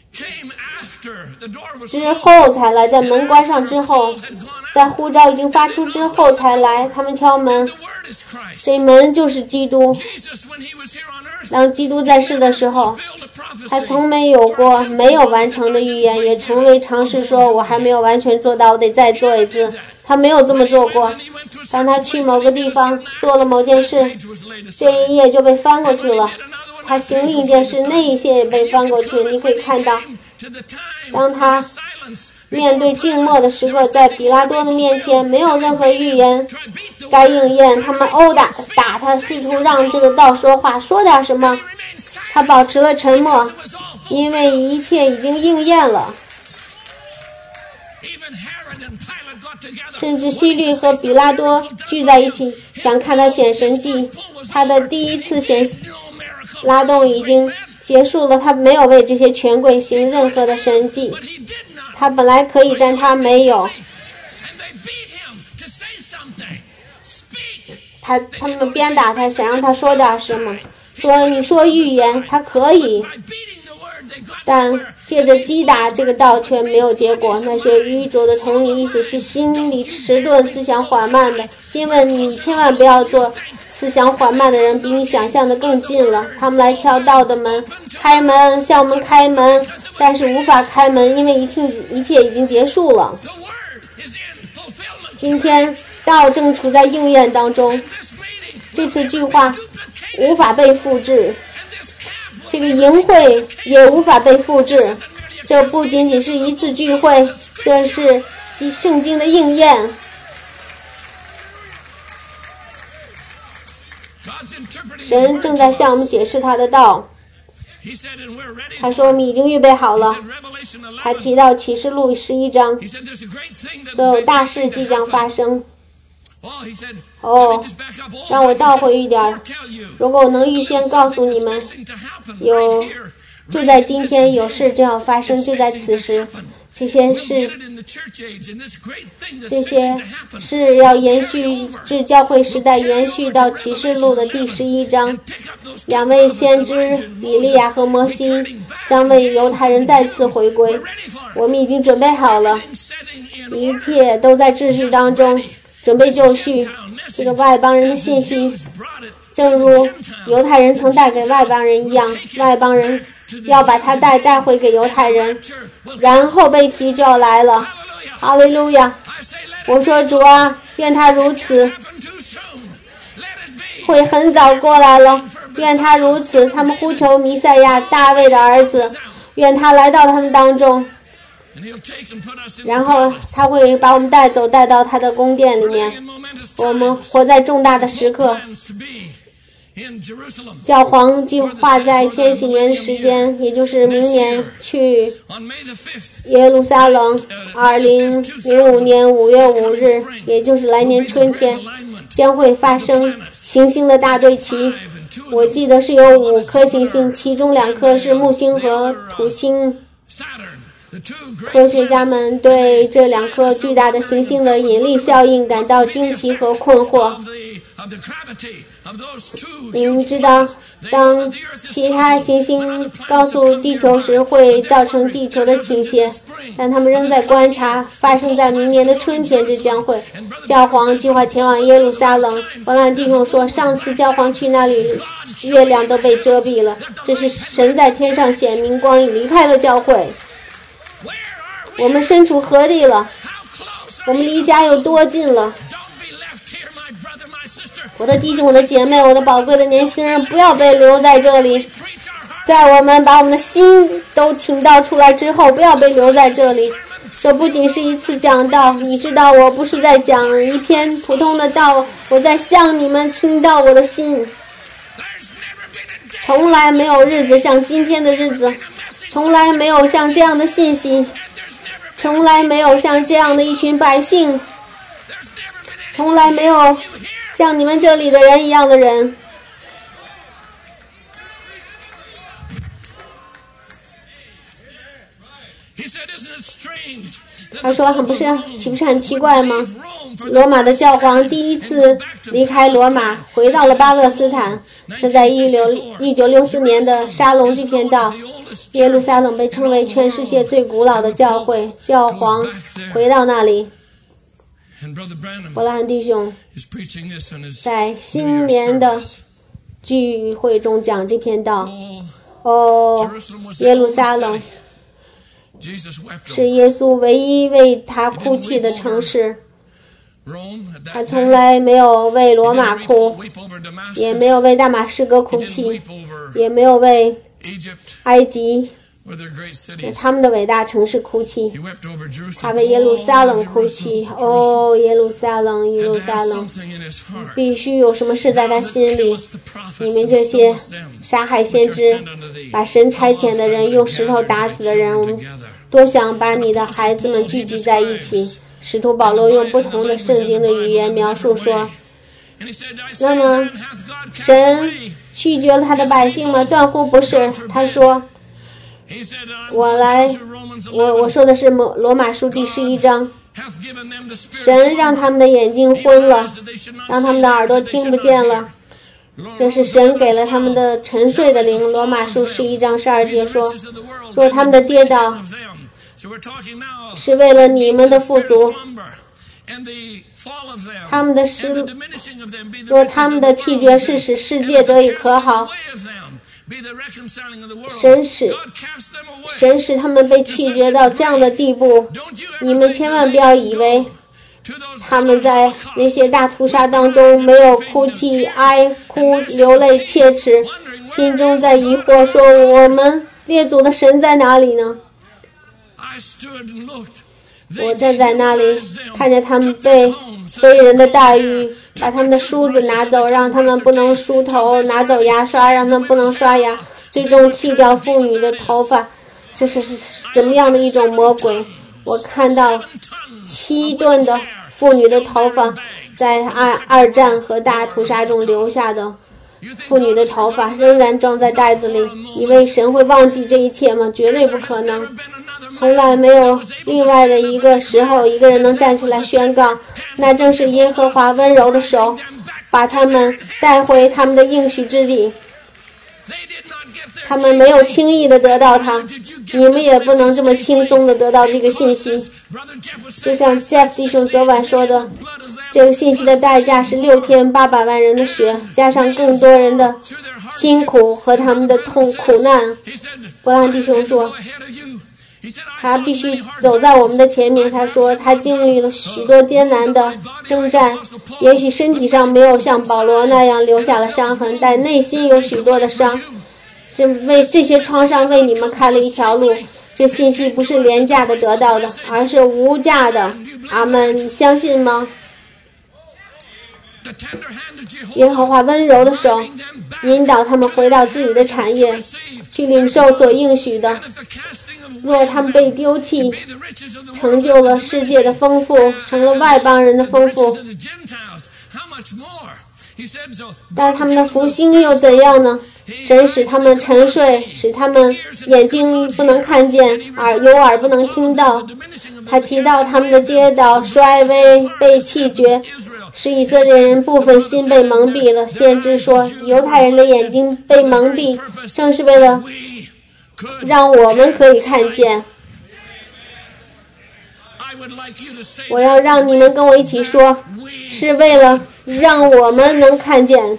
Speaker 1: 之后才来，在门关上之后，在呼召已经发出之后才来，他们敲门，这门就是基督。当基督在世的时候，他从没有过没有完成的预言，也从未尝试说我还没有完全做到，我得再做一次。他没有这么做过。当他去某个地方做了某件事，这一页就被翻过去了，他行另一件事，那一页也被翻过去。你可以看到，当他面对静默的时刻，在比拉多的面前没有任何预言该应验，他们殴打他，试图让这个道说话，说点什么。他保持了沉默，因为一切已经应验了。甚至希律和比拉多聚在一起，想看他显神迹。他的第一次显拉动已经结束了，他没有为这些权贵行任何的神迹。他本来可以，但他没有。他们鞭打他，想让他说点什么，说你说预言，他可以，但借着击打这个道却没有结果。那些愚拙的同理意思是心里迟钝、思想缓慢的。经问你千万不要做思想缓慢的人，比你想象的更近了。他们来敲道的门，开门，向我们开门，但是无法开门，因为一切已经结束了。今天道正处在应验当中，这次句话无法被复制，这个营会也无法被复制。这不仅仅是一次聚会，这是圣经的应验。神正在向我们解释他的道。他说我们已经预备好了。还提到启示录11章，所有大事即将发生。让我倒回一点，如果我能预先告诉你们，就在今天有事正要发生，就在此时，这些事要延续至教会时代，延续到启示录的第11章。两位先知以利亚和摩西将为犹太人再次回归，我们已经准备好了，一切都在秩序当中，准备就绪。这个外邦人的信息，正如犹太人曾带给外邦人一样，外邦人要把他带回给犹太人，然后被提就要来了。哈利路亚！我说主啊，愿他如此，会很早过来了，愿他如此。他们呼求弥赛亚，大卫的儿子，愿他来到他们当中，然后他会把我们带到他的宫殿里面。我们活在重大的时刻，教皇计划在千禧年时间，也就是明年去耶路撒冷。2005年5月5日，也就是来年春天，将会发生行星的大对齐。我记得是有5颗行星，其中2颗是木星和土星。科学家们对这2颗巨大的行星的引力效应感到惊奇和困惑。你们知道，当其他行星告诉地球时会造成地球的倾斜，但他们仍在观察发生在明年的春天，这将会。教皇计划前往耶路撒冷。伯兰弟兄说，上次教皇去那里，月亮都被遮蔽了，这是神在天上显明光已离开了教会。我们身处何地了？我们离家有多近了？我的弟兄，我的姐妹，我的宝贵的年轻人，不要被留在这里。在我们把我们的心都倾倒出来之后，不要被留在这里。这不仅是一次讲道，你知道，我不是在讲一篇普通的道，我在向你们倾倒我的心。从来没有日子像今天的日子，从来没有像这样的信息，从来没有像这样的一群百姓，从来没有像你们这里的人一样的人。他说岂不是很奇怪吗？罗马的教皇第一次离开罗马，回到了巴勒斯坦，这在1964年的沙龙这篇道。耶路撒冷被称为全世界最古老的教会，教皇回到那里。伯兰弟兄在新年的聚会中讲这篇道。耶路撒冷是耶稣唯一为他哭泣的城市，他从来没有为罗马哭，也没有为大马士革哭泣，也没有为埃及他们的伟大城市哭泣，他为耶路撒冷哭泣。哦，耶路撒冷，耶路撒冷，必须有什么事在他心里。你们这些杀害先知、把神差遣的人、用石头打死的人，我们多想把你的孩子们聚集在一起。使徒保罗用不同的圣经的语言描述说，那么神拒绝了他的百姓吗？断乎不是。他说，我说的是罗马书第11章，神让他们的眼睛昏了，让他们的耳朵听不见了，这是神给了他们的沉睡的灵。罗马书11章12节说，若他们的跌倒是为了你们的富足，若他们的气绝是使世界得以可好，神使他们被气绝到这样的地步，你们千万不要以为他们在那些大屠杀当中没有哭泣、哀哭、流泪、切齿，心中在疑惑说，我们列祖的神在哪里呢？我站在那里，看着他们被非人的待遇，把他们的梳子拿走，让他们不能梳头，拿走牙刷，让他们不能刷牙，最终剃掉妇女的头发。这是怎么样的一种魔鬼？我看到7吨的妇女的头发，在二战和大屠杀中留下的妇女的头发仍然装在袋子里。以为神会忘记这一切吗？绝对不可能。从来没有另外的一个时候，一个人能站起来宣告，那正是耶和华温柔的手把他们带回他们的应许之地。他们没有轻易的得到它，你们也不能这么轻松的得到这个信息。就像 Jeff 弟兄昨晚说的，这个信息的代价是6800万人的血，加上更多人的辛苦和他们的苦难。伯兰弟兄说，他必须走在我们的前面。他说他经历了许多艰难的征战，也许身体上没有像保罗那样留下了伤痕，但内心有许多的伤，为这些创伤为你们开了一条路。这信息不是廉价的得到的，而是无价的。阿们，你相信吗？耶和华温柔的手引导他们回到自己的产业，去领受所应许的。若他们被丢弃，成就了世界的丰富，成了外邦人的丰富，但他们的福星又怎样呢？神使他们沉睡，使他们眼睛不能看见，有耳不能听到。他提到他们的跌倒、衰微、被弃绝，使以色列人部分心被蒙蔽了。先知说，犹太人的眼睛被蒙蔽，正是为了让我们可以看见。我要让你们跟我一起说，是为了让我们能看见。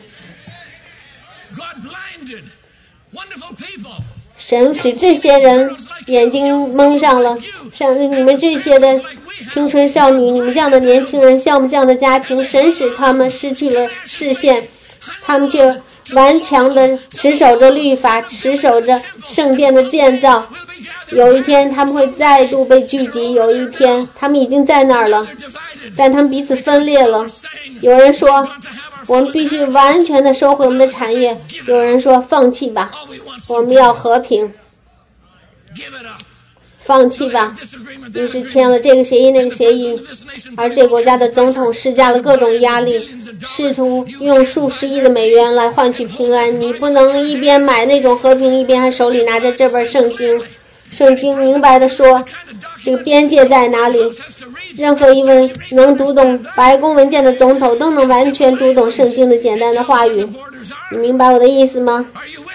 Speaker 1: 神使这些人眼睛蒙上了，像你们这些的青春少女，你们这样的年轻人，像我们这样的家庭，神使他们失去了视线，他们却顽强地持守着律法，持守着圣殿的建造。有一天他们会再度被聚集，有一天他们已经在那儿了，但他们彼此分裂了。有人说我们必须完全的收回我们的产业，有人说放弃吧，我们要和平，放弃吧。于是签了这个协议那个协议，而这个国家的总统施加了各种压力，试图用数十亿的美元来换取平安。你不能一边买那种和平，一边还手里拿着这本圣经。圣经明白地说这个边界在哪里，任何一位能读懂白宫文件的总统都能完全读懂圣经的简单的话语。你明白我的意思吗？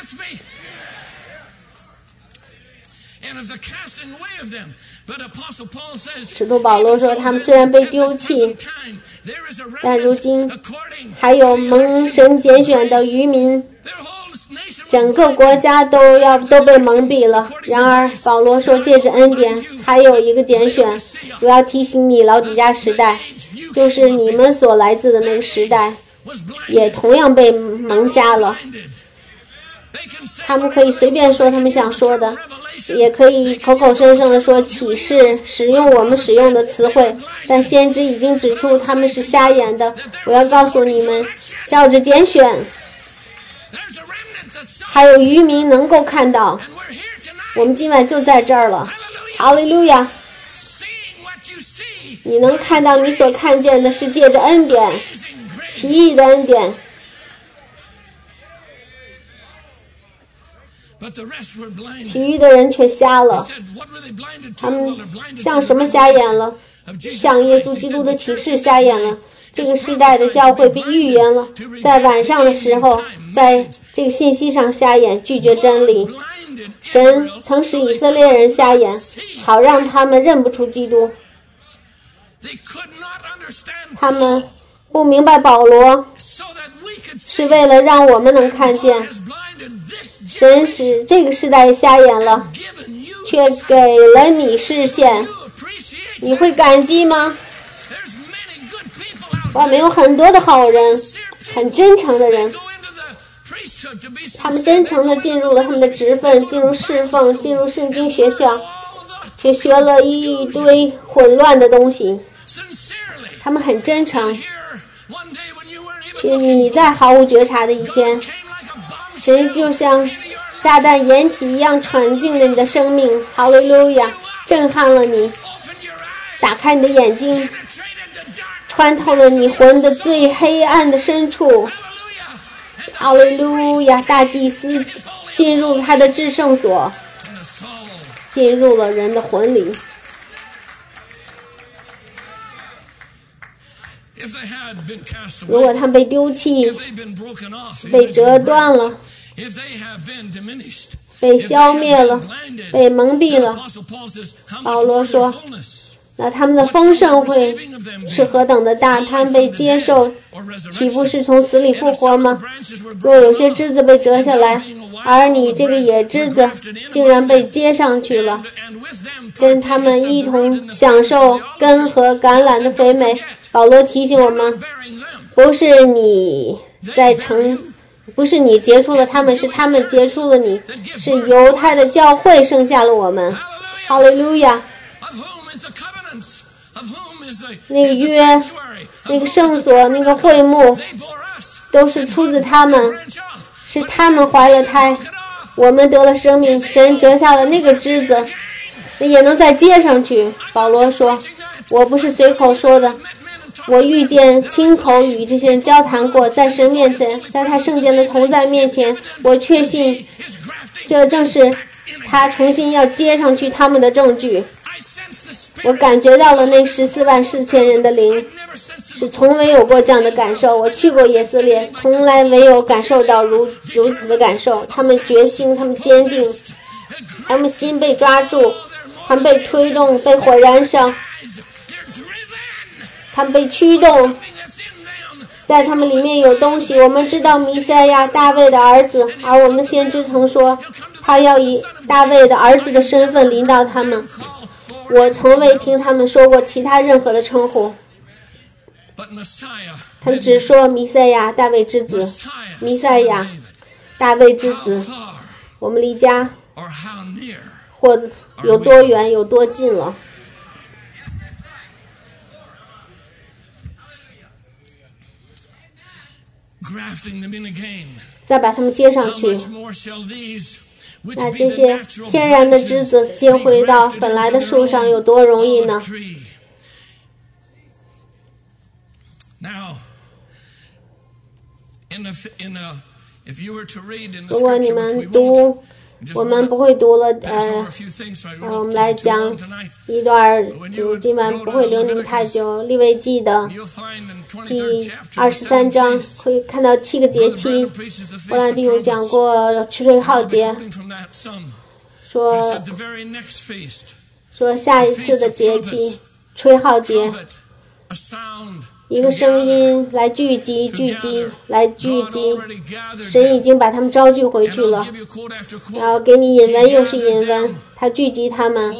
Speaker 1: 使徒保罗说，他们虽然被丢弃，但如今还有蒙神拣选的渔民，整个国家都被蒙蔽了。然而保罗说，借着恩典还有一个拣选，我要提醒你，老底嘉时代，就是你们所来自的那个时代，也同样被蒙瞎了。他们可以随便说他们想说的， 也可以口口声声地说启示，使用我们使用的词汇，但先知已经指出他们是瞎眼的。我要告诉你们，照着拣选，还有渔民能够看到。我们今晚就在这儿了，哈利路亚！你能看到你所看见的是借着恩典，奇异的恩典。其余的人却瞎了，他们像什么瞎眼了？像耶稣基督的启示瞎眼了。这个时代的教会被预言了，在晚上的时候，在这个信息上瞎眼，拒绝真理。神曾使以色列人瞎眼，好让他们认不出基督。他们不明白保罗是为了让我们能看见。神使这个时代瞎眼了，却给了你视线，你会感激吗？外面有很多的好人，很真诚的人，他们真诚地进入了他们的职分，进入侍奉，进入圣经学校，却学了一堆混乱的东西。他们很真诚，却你在毫无觉察的一天，神就像炸弹掩体一样闯进了你的生命，哈利路亚，震撼了你，打开你的眼睛，穿透了你魂的最黑暗的深处，哈利路亚！大祭司进入他的至圣所，进入了人的魂里。如果他们被丢弃，被折断了，被消灭了，被蒙蔽了，保罗说，那他们的丰盛会是何等的大，他们被接受，岂不是从死里复活吗？若有些枝子被折下来，而你这个野枝子竟然被接上去了，跟他们一同享受根和橄榄的肥美。保罗提醒我们，不是你结出了他们，是他们结出了你，是犹太的教会剩下了我们。哈利路亚！那个约，那个圣所，那个会幕，都是出自他们，是他们怀了胎，我们得了生命，神折下了那个枝子，也能再接上去。保罗说，我不是随口说的，我遇见亲口与这些人交谈过，在神面前，在他圣洁的同在面前，我确信这正是他重新要接上去他们的证据。我感觉到了那144000人的灵，是从未有过这样的感受。我去过以色列，从来没有感受到如此的感受。他们决心，他们坚定，他们心被抓住，他们被推动，被火燃烧，他们被驱动，在他们里面有东西。我们知道弥赛亚大卫的儿子，而我们的先知曾说，他要以大卫的儿子的身份临到他们。我从未听他们说过其他任何的称呼，他们只说弥赛亚大卫之子，弥赛亚大卫之子。我们离家或有多远有多近了。再把他们接上去，那这些天然的枝子接回到本来的树上有多容易呢？如果你们读，我们不会读了，我们来讲一段，今晚不会留你们太久。利未记的第23章会看到7个节期。波兰弟兄讲过吹号节，说下一次的节期吹号节，一个声音来聚集，神已经把他们招聚回去了，然后给你引文又是引文，他聚集他们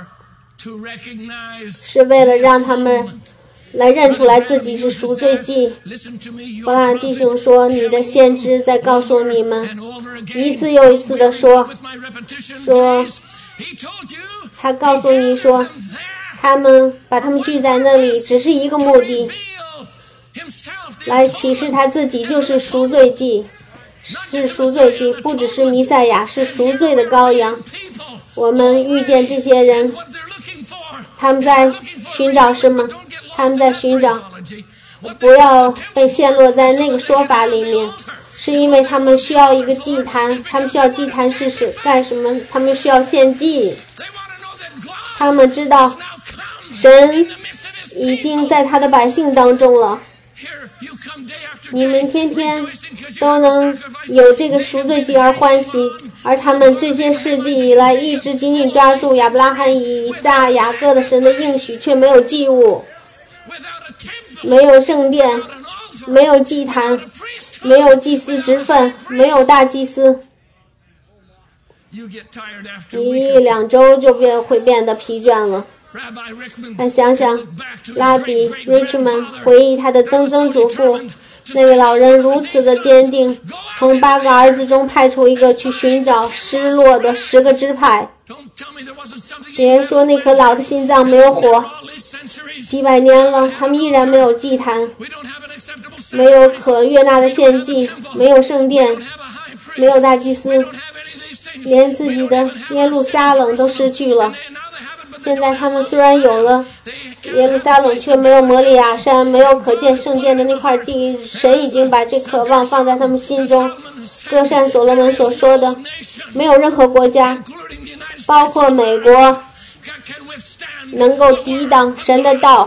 Speaker 1: 是为了让他们来认出来自己是赎罪祭。波兰弟兄说，你的先知在告诉你们，一次又一次的说他告诉你说，他们把他们聚在那里只是一个目的，来启示他自己就是赎罪祭，是赎罪祭，不只是弥赛亚，是赎罪的羔羊。我们遇见这些人，他们在寻找什么？他们在寻找，不要被陷落在那个说法里面，是因为他们需要一个祭坛，他们需要祭坛是干什么？他们需要献祭，他们知道神已经在他的百姓当中了。你们天天都能有这个赎罪祭而欢喜，而他们这些世纪以来一直紧紧抓住亚伯拉罕、以撒、雅各的神的应许，却没有祭物，没有圣殿，没有祭坛，没有祭司职分，没有大祭司。你2周就会变得疲倦了。但想想拉比 Richmond 回忆他的曾曾祖父，那位老人如此的坚定，从8个儿子中派出一个去寻找失落的10个支派。别说那颗老的心脏没有火，几百年了，他们依然没有祭坛，没有可悦纳的献祭，没有圣殿，没有大祭司，连自己的耶路撒冷都失去了。现在他们虽然有了耶路撒冷，却没有摩利亚山，没有可见圣殿的那块地。神已经把这渴望放在他们心中。歌善所罗门所说的，没有任何国家，包括美国，能够抵挡神的道。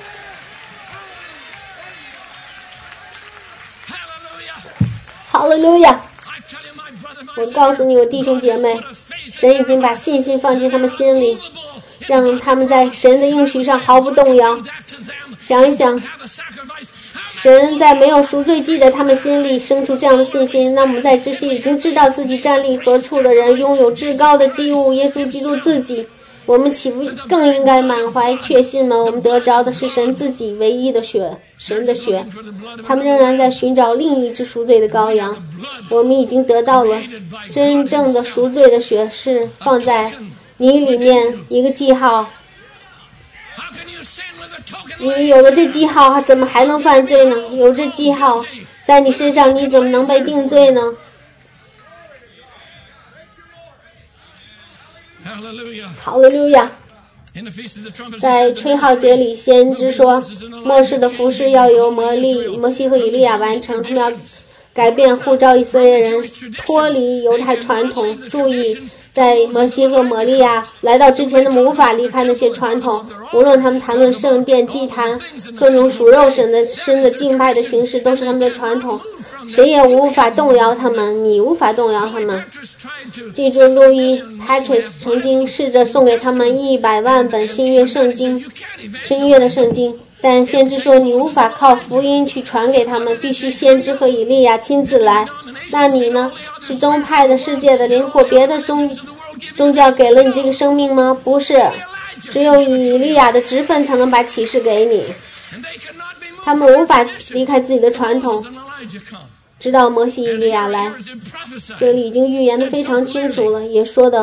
Speaker 1: 哈利路亚！我告诉你，我弟兄姐妹，神已经把信心放进他们心里，让他们在神的应许上毫不动摇。想一想，神在没有赎罪祭的他们心里生出这样的信心，那么在这些已经知道自己站立何处的人，拥有至高的祭物耶稣基督自己，我们岂不更应该满怀确信吗？我们得着的是神自己唯一的血，神的血。他们仍然在寻找另一只赎罪的羔羊，我们已经得到了真正的赎罪的血，是放在你里面一个记号。你有了这记号，怎么还能犯罪呢？有这记号在你身上，你怎么能被定罪呢？哈利路亚！在吹号节里，先知说，末世的服事要由摩西和以利亚完成，他们要改变呼召以色列人脱离犹太传统。注意，在摩西和摩利亚来到之前，他们无法离开那些传统，无论他们谈论圣殿、祭坛、各种属肉神的敬拜的形式，都是他们的传统，谁也无法动摇他们，你无法动摇他们。记住，路易 Patrice 曾经试着送给他们100万本新约的圣经，但先知说你无法靠福音去传给他们，必须先知和以利亚亲自来。那你呢？是宗派的世界的灵或别的宗教给了你这个生命吗？不是，只有以利亚的职分才能把启示给你。他们无法离开自己的传统，直到摩西以利亚来。这里已经预言得非常清楚了，也说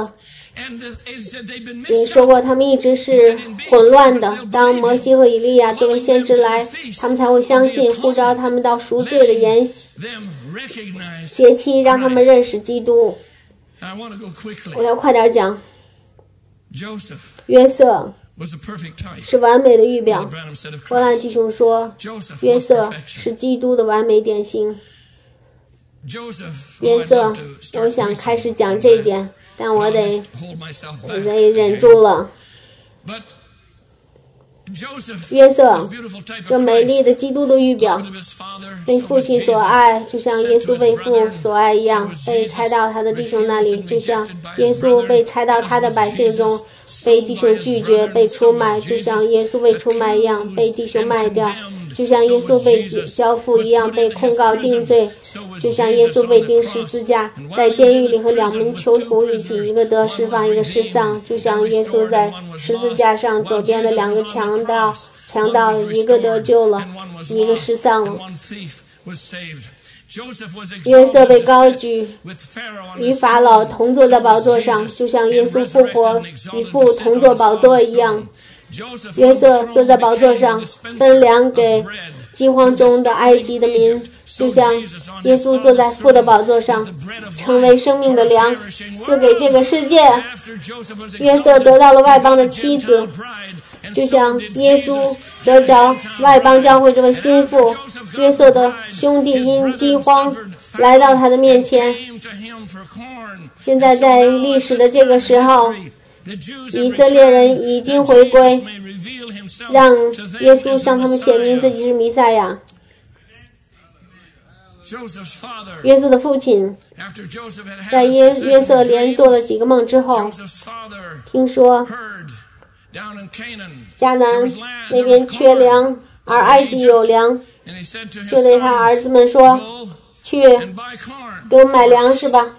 Speaker 1: 过他们一直是混乱的。当摩西和以利亚作为先知来，他们才会相信，呼召他们到赎罪的节期，让他们认识基督。我要快点讲。约瑟是完美的预表。波兰弟兄说，约瑟是基督的完美典型。约瑟，我想开始讲这一点，但我得忍住了。约瑟，这美丽的基督的预表，被父亲所爱，就像耶稣被父所爱一样，被拆到他的弟兄那里，就像耶稣被拆到他的百姓中，被弟兄拒绝，被出卖，就像耶稣被出卖一样，被弟兄卖掉，就像耶稣被交付一样，被控告定罪，就像耶稣被钉十字架，在监狱里和2名囚徒一起，一个得释放，一个释丧，就像耶稣在十字架上左边的2个强盗，一个得救了，一个释丧了。 约瑟被高举，与法老同坐在宝座上，就像耶稣复活与父同坐宝座一样。约瑟坐在宝座上，分粮给饥荒中的埃及的民，就像耶稣坐在父的宝座上，成为生命的粮，赐给这个世界。约瑟得到了外邦的妻子，就像耶稣得着外邦教会这位心腹。约瑟的兄弟因饥荒来到他的面前。现在在历史的这个时候，以色列人已经回归，让耶稣向他们显明自己是弥赛亚。约瑟的父亲在约瑟连做了几个梦之后，听说迦南那边缺粮，而埃及有粮，就对他儿子们说，去给我买粮食吧。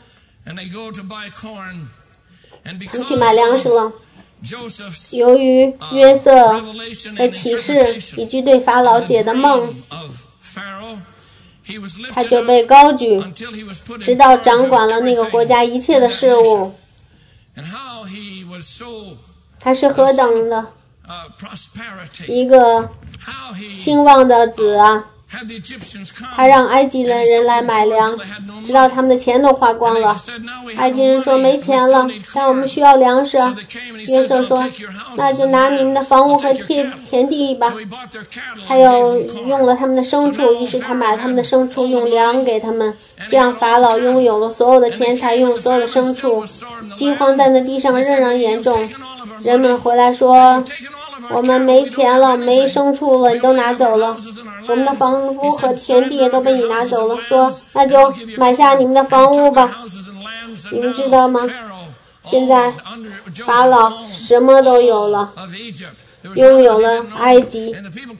Speaker 1: 他们去买粮食了。由于约瑟的启示以及对法老解的梦，他就被高举，直到掌管了那个国家一切的事务。他是何等的一个兴旺的子啊！他让埃及的人来买粮，直到他们的钱都花光了。埃及人说没钱了，但我们需要粮食。约瑟说，那就拿你们的房屋和田地吧。还有用了他们的牲畜，于是他买他们的牲畜，用粮给他们。这样法老拥有了所有的钱财，用所有的牲畜。饥荒在那地上仍然严重，人们回来说，我们没钱了，没牲畜了，你都拿走了，我们的房屋和田地也都被你拿走了。说，那就买下你们的房屋吧。你们知道吗？现在法老什么都有了，拥有了埃及，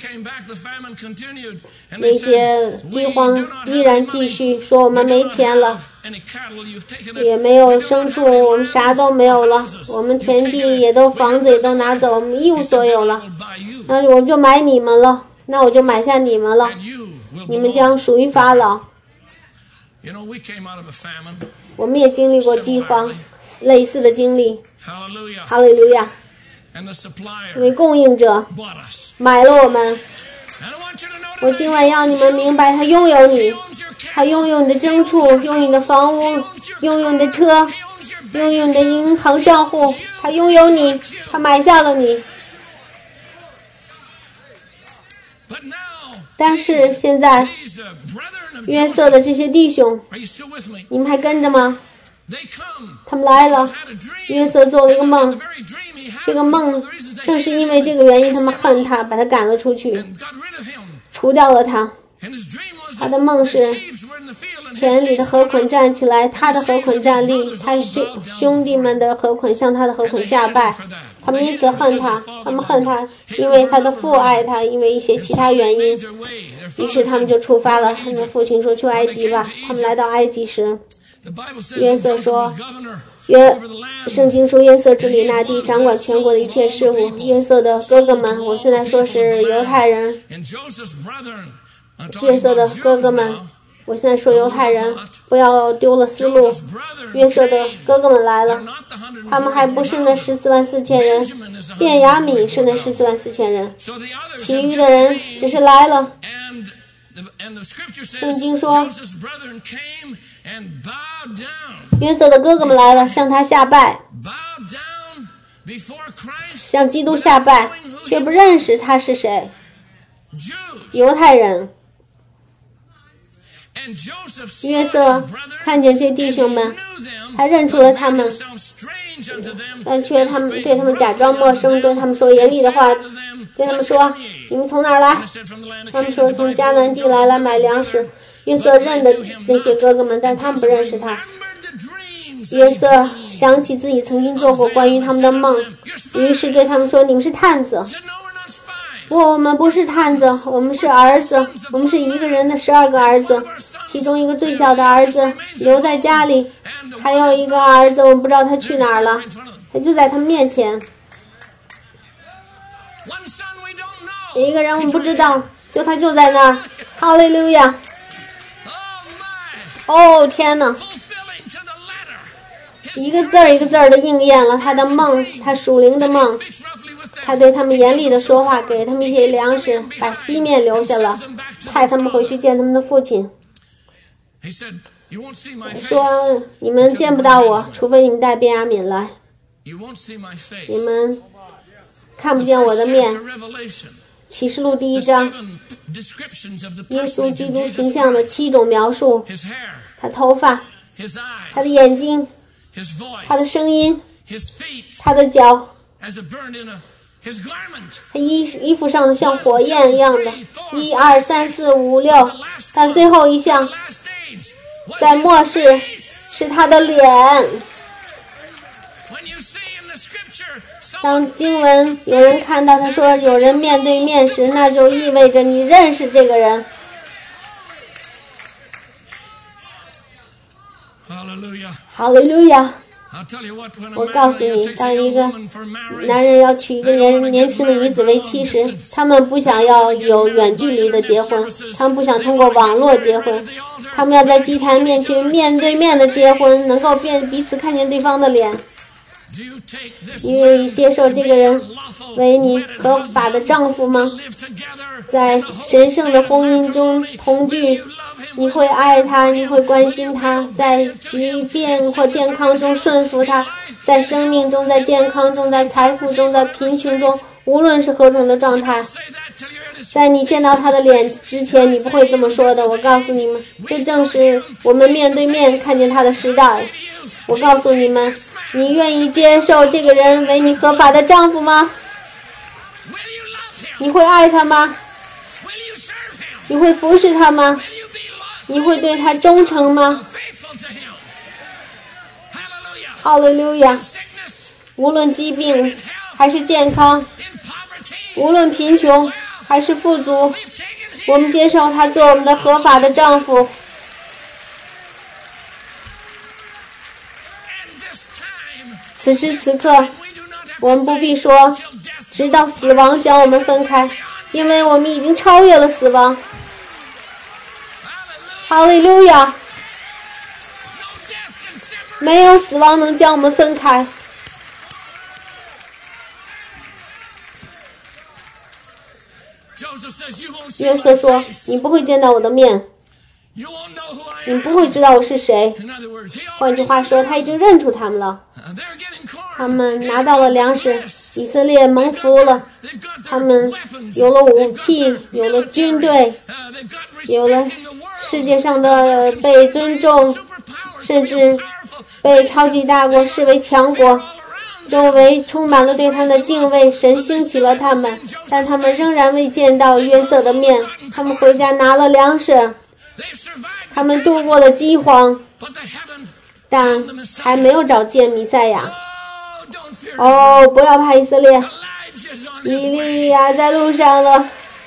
Speaker 1: 那些饥荒依然继续，说我们没钱了，也没有牲畜，我们啥都没有了，我们田地也都房子也都拿走，我们一无所有了，那我就买你们了，那我就买下你们了，你们将属于法老。我们也经历过饥荒，类似的经历。哈利路亚！因为供应者买了我们。我今晚要你们明白，他拥有你，他拥有你的牲畜，拥有你的房屋，拥有你的车，拥有你的银行账户，他拥有你，他买下了你。但是现在约瑟的这些弟兄，你们还跟着吗？他们来了，约瑟做了一个梦，这个梦正是因为这个原因，他们恨他，把他赶了出去，除掉了他。他的梦是田里的河捆站起来，他的河捆站立，他兄弟们的河捆向他的河捆下拜。他们因此恨他，他们恨他，因为他的父爱他，因为一些其他原因。于是他们就出发了，他们的父亲说去埃及吧。他们来到埃及时，约瑟说，圣经说约瑟治理那地，掌管全国的一切事务。约瑟的哥哥们，我现在说是犹太人，约瑟的哥哥们，我现在说犹太人，不要丢了思路。约瑟的哥哥们来了，他们还不是那144000人，便雅悯是那144000人，其余的人只是来了。圣经说，约瑟的哥哥们来了，向他下拜，向基督下拜，却不认识他是谁。犹太人。约瑟看见这弟兄们，他认出了他们，但却对他们假装陌生，对他们说严厉的话，对他们说，你们从哪儿来？他们说从迦南地来买粮食。约瑟认得那些哥哥们，但他们不认识他。约瑟想起自己曾经做过关于他们的梦，于是对他们说，你们是探子。我们不是探子，我们是儿子，我们是一个人的12个儿子，其中一个最小的儿子留在家里，还有一个儿子我们不知道他去哪儿了，他就在他们面前。一个人我们不知道，他就在那儿。哈利路亚！ 哦，天哪！一个字儿一个字儿的应验了他的梦，他属灵的梦。他对他们严厉的说话，给他们一些粮食，把西面留下了，派他们回去见他们的父亲。说你们见不到我，除非你们带便雅悯来。你们看不见我的面。启示录第1章，耶稣基督形象的7种描述：他头发，他的眼睛，他的声音，他的脚，他衣服上的像火焰一样的，1、2、3、4、5、6，但最后一项在末世是他的脸。当经文有人看到他说有人面对面时，那就意味着你认识这个人。哈利路亚！我告诉你，当一个男人要娶一个年轻的女子为妻时，他们不想要有远距离的结婚，他们不想通过网络结婚，他们要在祭坛面去面对面的结婚，能够彼此看见对方的脸。你愿意接受这个人为你合法的丈夫吗？在神圣的婚姻中同居，你会爱他，你会关心他，在疾病或健康中顺服他，在生命中，在健康中，在财富中，在贫穷中，无论是何种的状态，在你见到他的脸之前，你不会这么说的。我告诉你们，这正是我们面对面看见他的时代。我告诉你们，你愿意接受这个人为你合法的丈夫吗？你会爱他吗？你会服侍他吗？你会对他忠诚吗？哈利路亚！无论疾病还是健康，无论贫穷还是富足，我们接受他做我们的合法的丈夫。此时此刻，我们不必说直到死亡将我们分开，因为我们已经超越了死亡。哈利路亚！没有死亡能将我们分开。约瑟说，你不会见到我的面，你不会知道我是谁。换句话说，他已经认出他们了。他们拿到了粮食，以色列蒙福了，他们有了武器，有了军队，有了世界上的被尊重，甚至被超级大国视为强国，周围充满了对他们的敬畏，神兴起了他们，但他们仍然未见到约瑟的面。他们回家拿了粮食，他们度过了饥荒，但还没有找见弥赛亚。哦，不要怕以色列，以利亚在路上了，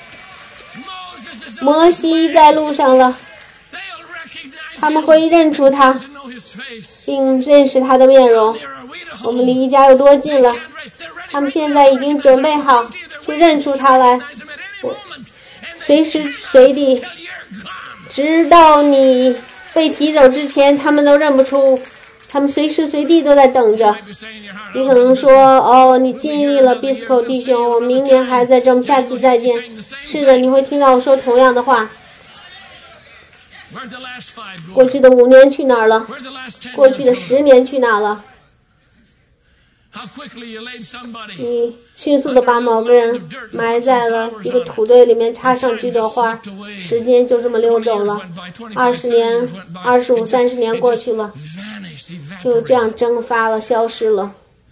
Speaker 1: 摩西在路上了，他们会认出他，并认识他的面容。我们离家有多近了？他们现在已经准备好去认出他来，随时随地，直到你被提走之前，他们都认不出。他们随时随地都在等着。你可能说，哦，你尽力了 Bisco 弟兄，我明年还在这，我们下次再见。是的，你会听到我说同样的话。过去的5年去哪儿了？过去的10年去哪儿了？你迅速地把某个人埋在了一个土堆里面，插上几朵花，时间就这么溜走了。20年、25、30年过去了，就这样蒸发了，消失了。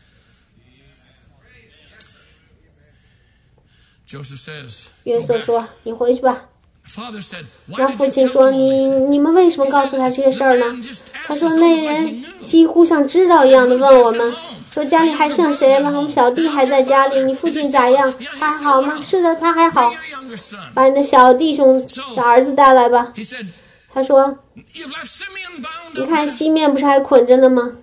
Speaker 1: 约瑟说：“你回去吧。”那父亲说：“你们为什么告诉他这些事儿呢？”他说：“那人几乎像知道一样的问我们，说家里还剩谁了？我们小弟还在家里，你父亲咋样？他还好吗？”“是的，他还好。”“把你的小弟兄、小儿子带来吧。”他说：“你看西面不是还捆着呢吗？”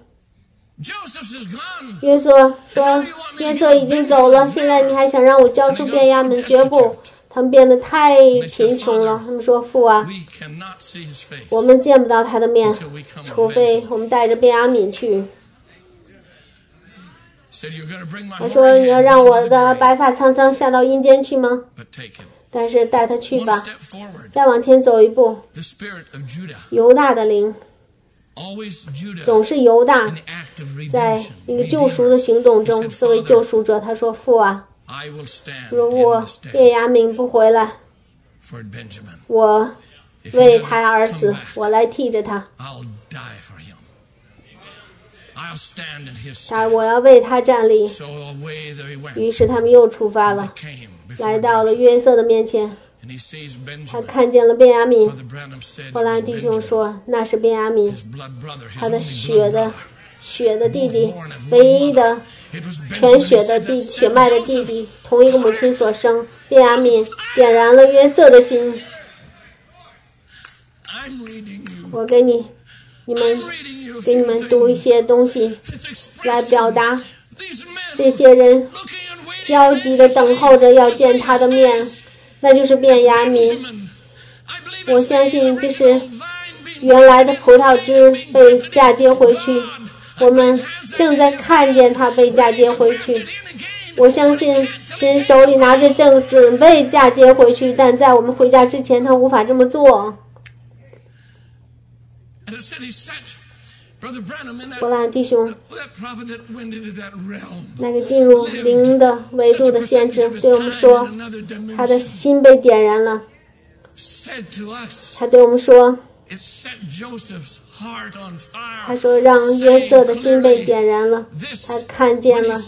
Speaker 1: 约瑟说：“约瑟已经走了，现在你还想让我交出便雅悯？绝不！ 他们变得太贫穷了。他们说：“父啊，我们见不到他的面，除非我们带着便雅悯去。”他说：“你要让我的白发苍苍下到阴间去吗？但是带他去吧。”再往前走一步，犹大的灵，总是犹大在那个救赎的行动中作为救赎者。他说：“父啊，如果便雅悯不回来，我为他而死，我来替着他。我要为他站立。”于是他们又出发了，来到了约瑟的面前。他看见了便雅悯。伯兰弟兄说：“那是便雅悯，他的血的弟弟，唯一的全血的血脉的弟弟，同一个母亲所生。便雅悯点燃了约瑟的心。”我给你们读一些东西来表达这些人焦急地等候着要见他的面，那就是便雅悯。我相信这是原来的葡萄枝被嫁接回去，我们正在看见它被嫁接回去。我相信神手里拿着正准备嫁接回去，但在我们回家之前他无法这么做。伯兰弟兄，那个进入灵的维度的先知对我们说，他的心被点燃了。他对我们说，他说让约瑟的心被点燃了。他看见了，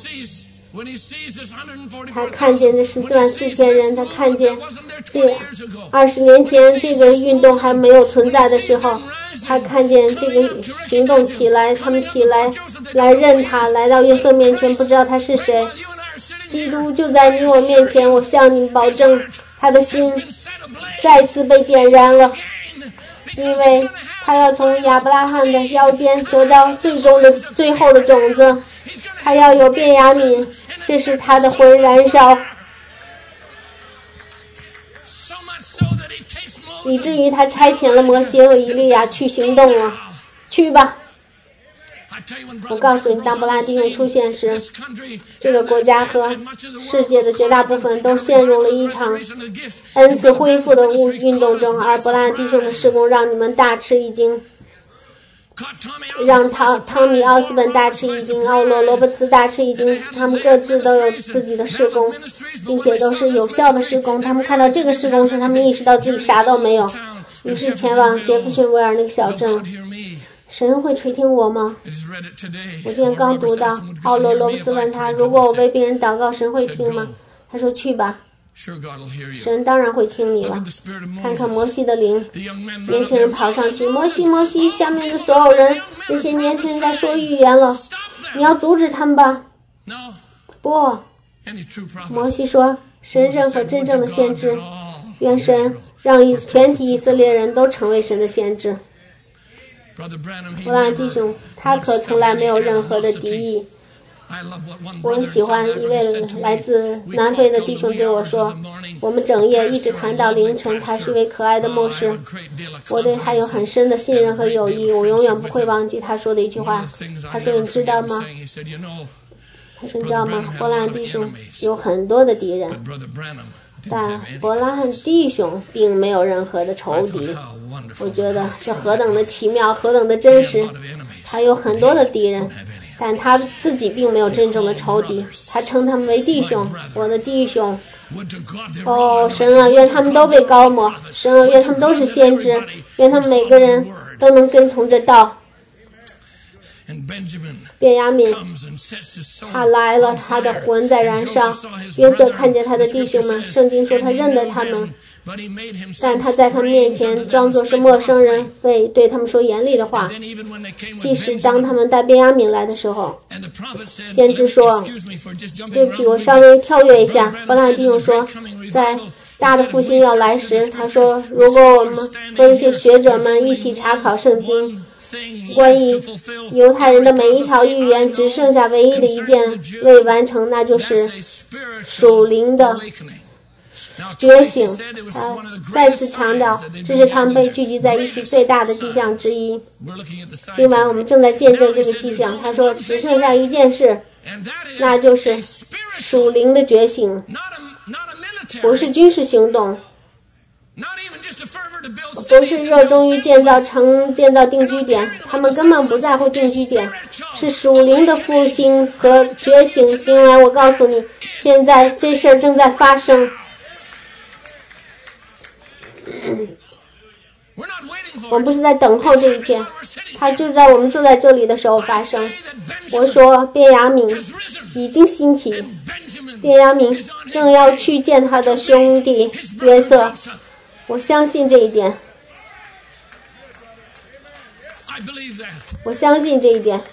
Speaker 1: 他看见这144000人，他看见这20年前这个运动还没有存在的时候，他看见这个行动起来，他们起来来认他，来到约瑟面前，不知道他是谁。基督就在你我面前，我向你保证，他的心再次被点燃了，因为他要从亚伯拉罕的腰间得到最后的种子，他要有便雅悯，这是他的魂燃烧，以至于他差遣了摩西和以利亚去行动了。去吧！我告诉你，当伯兰弟兄出现时，这个国家和世界的绝大部分都陷入了一场恩赐恢复的运动中，而伯兰弟兄的事工让你们大吃一惊，让汤米·奥斯本大吃一惊，奥罗·罗伯茨大吃一惊。他们各自都有自己的事工，并且都是有效的事工。他们看到这个事工时，他们意识到自己啥都没有，于是前往杰弗逊维尔那个小镇。神会垂听我吗？我今天刚读到奥罗·罗伯茨问他，如果我为病人祷告，神会听吗？他说去吧，神当然会听你了。看看摩西的灵，年轻人跑上去，摩西，下面的所有人，那些年轻人在说预言了，你要阻止他们吧？不，摩西说，神任何真正的先知，愿神让全体以色列人都成为神的先知。伯兰弟兄，他可从来没有任何的敌意。我很喜欢一位来自南非的弟兄对我说，我们整夜一直谈到凌晨。他是一位可爱的牧师，我对他有很深的信任和友谊，我永远不会忘记他说的一句话。他说，你知道吗？他说，你知道吗？伯兰弟兄有很多的敌人，但伯兰弟兄并没有任何的仇敌。我觉得这何等的奇妙，何等的真实。他有很多的敌人，但他自己并没有真正的仇敌，他称他们为弟兄，我的弟兄。哦，神啊，愿他们都被高抹，神啊，愿他们都是先知，愿他们每个人都能跟从这道。便雅悯他来了，他的魂在燃烧。约瑟看见他的弟兄们，圣经说他认得他们，但他在他们面前装作是陌生人，对他们说严厉的话。即使当他们带便雅悯来的时候，先知说，对不起，我稍微跳跃一下。伯兰弟兄说，在大的复兴要来时，他说，如果我们和一些学者们一起查考圣经，关于犹太人的每一条预言，只剩下唯一的一件未完成，那就是属灵的觉醒。他再次强调，这是他们被聚集在一起最大的迹象之一。今晚我们正在见证这个迹象。他说，只剩下一件事，那就是属灵的觉醒，不是军事行动，不是热衷于建造定居点，他们根本不在乎定居点，是属灵的复兴和觉醒。今晚我告诉你，现在这事儿正在发生。我们不是在等候这一切，它就在我们住在这里的时候发生。我说便雅悯已经兴起，便雅悯正要去见他的兄弟约瑟，我相信这一点，我相信这一点。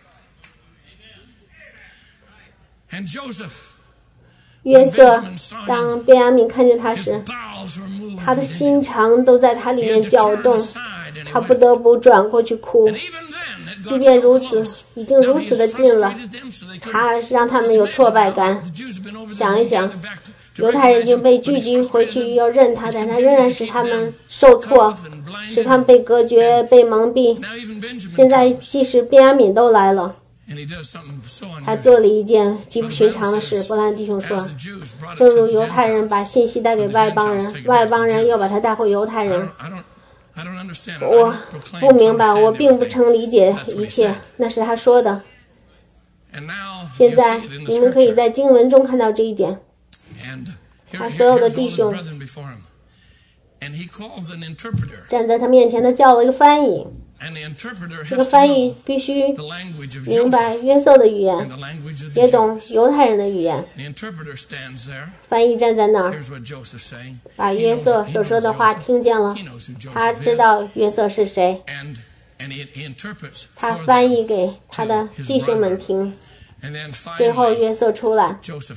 Speaker 1: 约瑟当便雅悯看见他时，他的心肠都在他里面搅动，他不得不转过去哭。即便如此，已经如此的近了，他让他们有挫败感。想一想，犹太人已经被聚集回去要认他，但他仍然使他们受挫，使他们被隔绝、被蒙蔽。现在即使便雅悯都来了，他做了一件极不寻常的事。伯兰弟兄说，正如犹太人把信息带给外邦人，外邦人又把他带回犹太人。我不明白，我并不曾理解一切，那是他说的。现在你们可以在经文中看到这一点。他所有的弟兄站在他面前，他叫了一个翻译，这个翻译必须明白约瑟的语言，也懂犹太人的语言。翻译站在那儿，把约瑟所说的话听见了，他知道约瑟是谁，他翻译给他的弟兄们听。最后约瑟出来，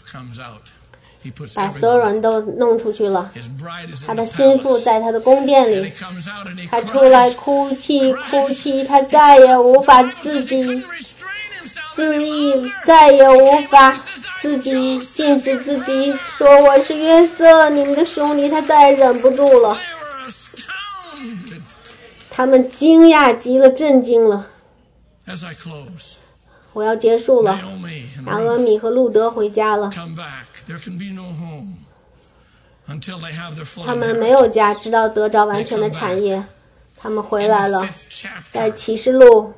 Speaker 1: 把所有人都弄出去了。他的心腹在他的宫殿里，他出来哭泣，他再也无法自己自抑，再也无法自己禁止自己说我是约瑟，你们的兄弟。他再也忍不住了，他们惊讶极了，震惊了。我要结束了，拿俄米和路德回家了。他们没有家，直到得着完全的产业。他们回来了，在启示录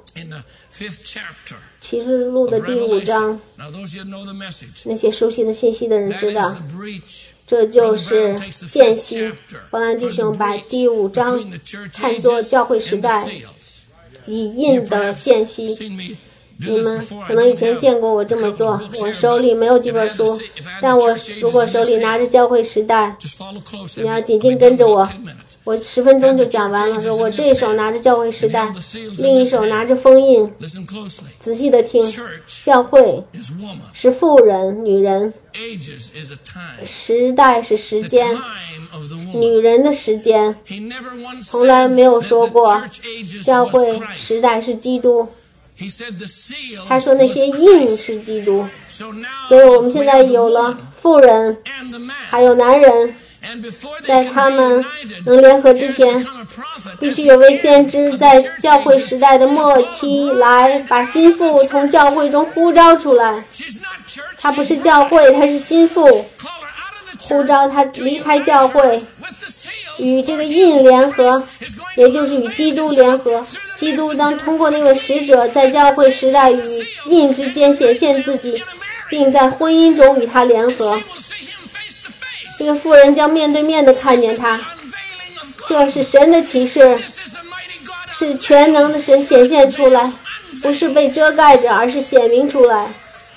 Speaker 1: 的第5章，那些熟悉的信息的人知道，这就是间隙。伯兰弟兄把第5章看作教会时代以印的间隙。你们可能以前见过我这么做，我手里没有几本书，但我如果手里拿着教会时代，你要紧紧跟着我10分钟就讲完了。说我这一手拿着教会时代，另一手拿着封印，仔细的听。教会是妇人、女人，时代是时间，女人的时间，从来没有说过教会时代是基督。他说那些印是基督，所以我们现在有了妇人还有男人，在他们能联合之前，必须有位先知在教会时代的末期来把心腹从教会中呼召出来。他不是教会，他是心腹，呼召他离开教会，与这个印联合，也就是与基督联合。基督当通过那位使者在教会时代与印之间显现自己，并在婚姻中与他联合。这个妇人将面对面的看见他，这是神的启示，是全能的神显现出来，不是被遮盖着，而是显明出来。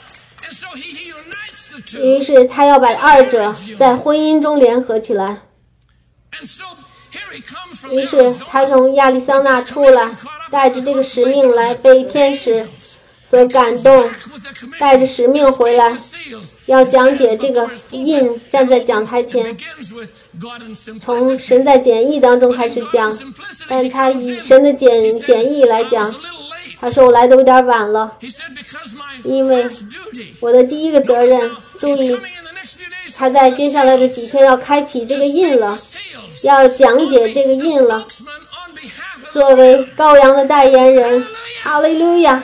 Speaker 1: 于是他要把二者在婚姻中联合起来。于是他从亚利桑那出来，带着这个使命来，被天使所感动，带着使命回来，要讲解这个印，站在讲台前，从神在简易当中开始讲，但他以神的简易来讲。他说我来的有点晚了，因为我的第一个责任，注意他在接下来的几天要开启这个印了，要讲解这个印了。作为羔羊的代言人，哈利路亚。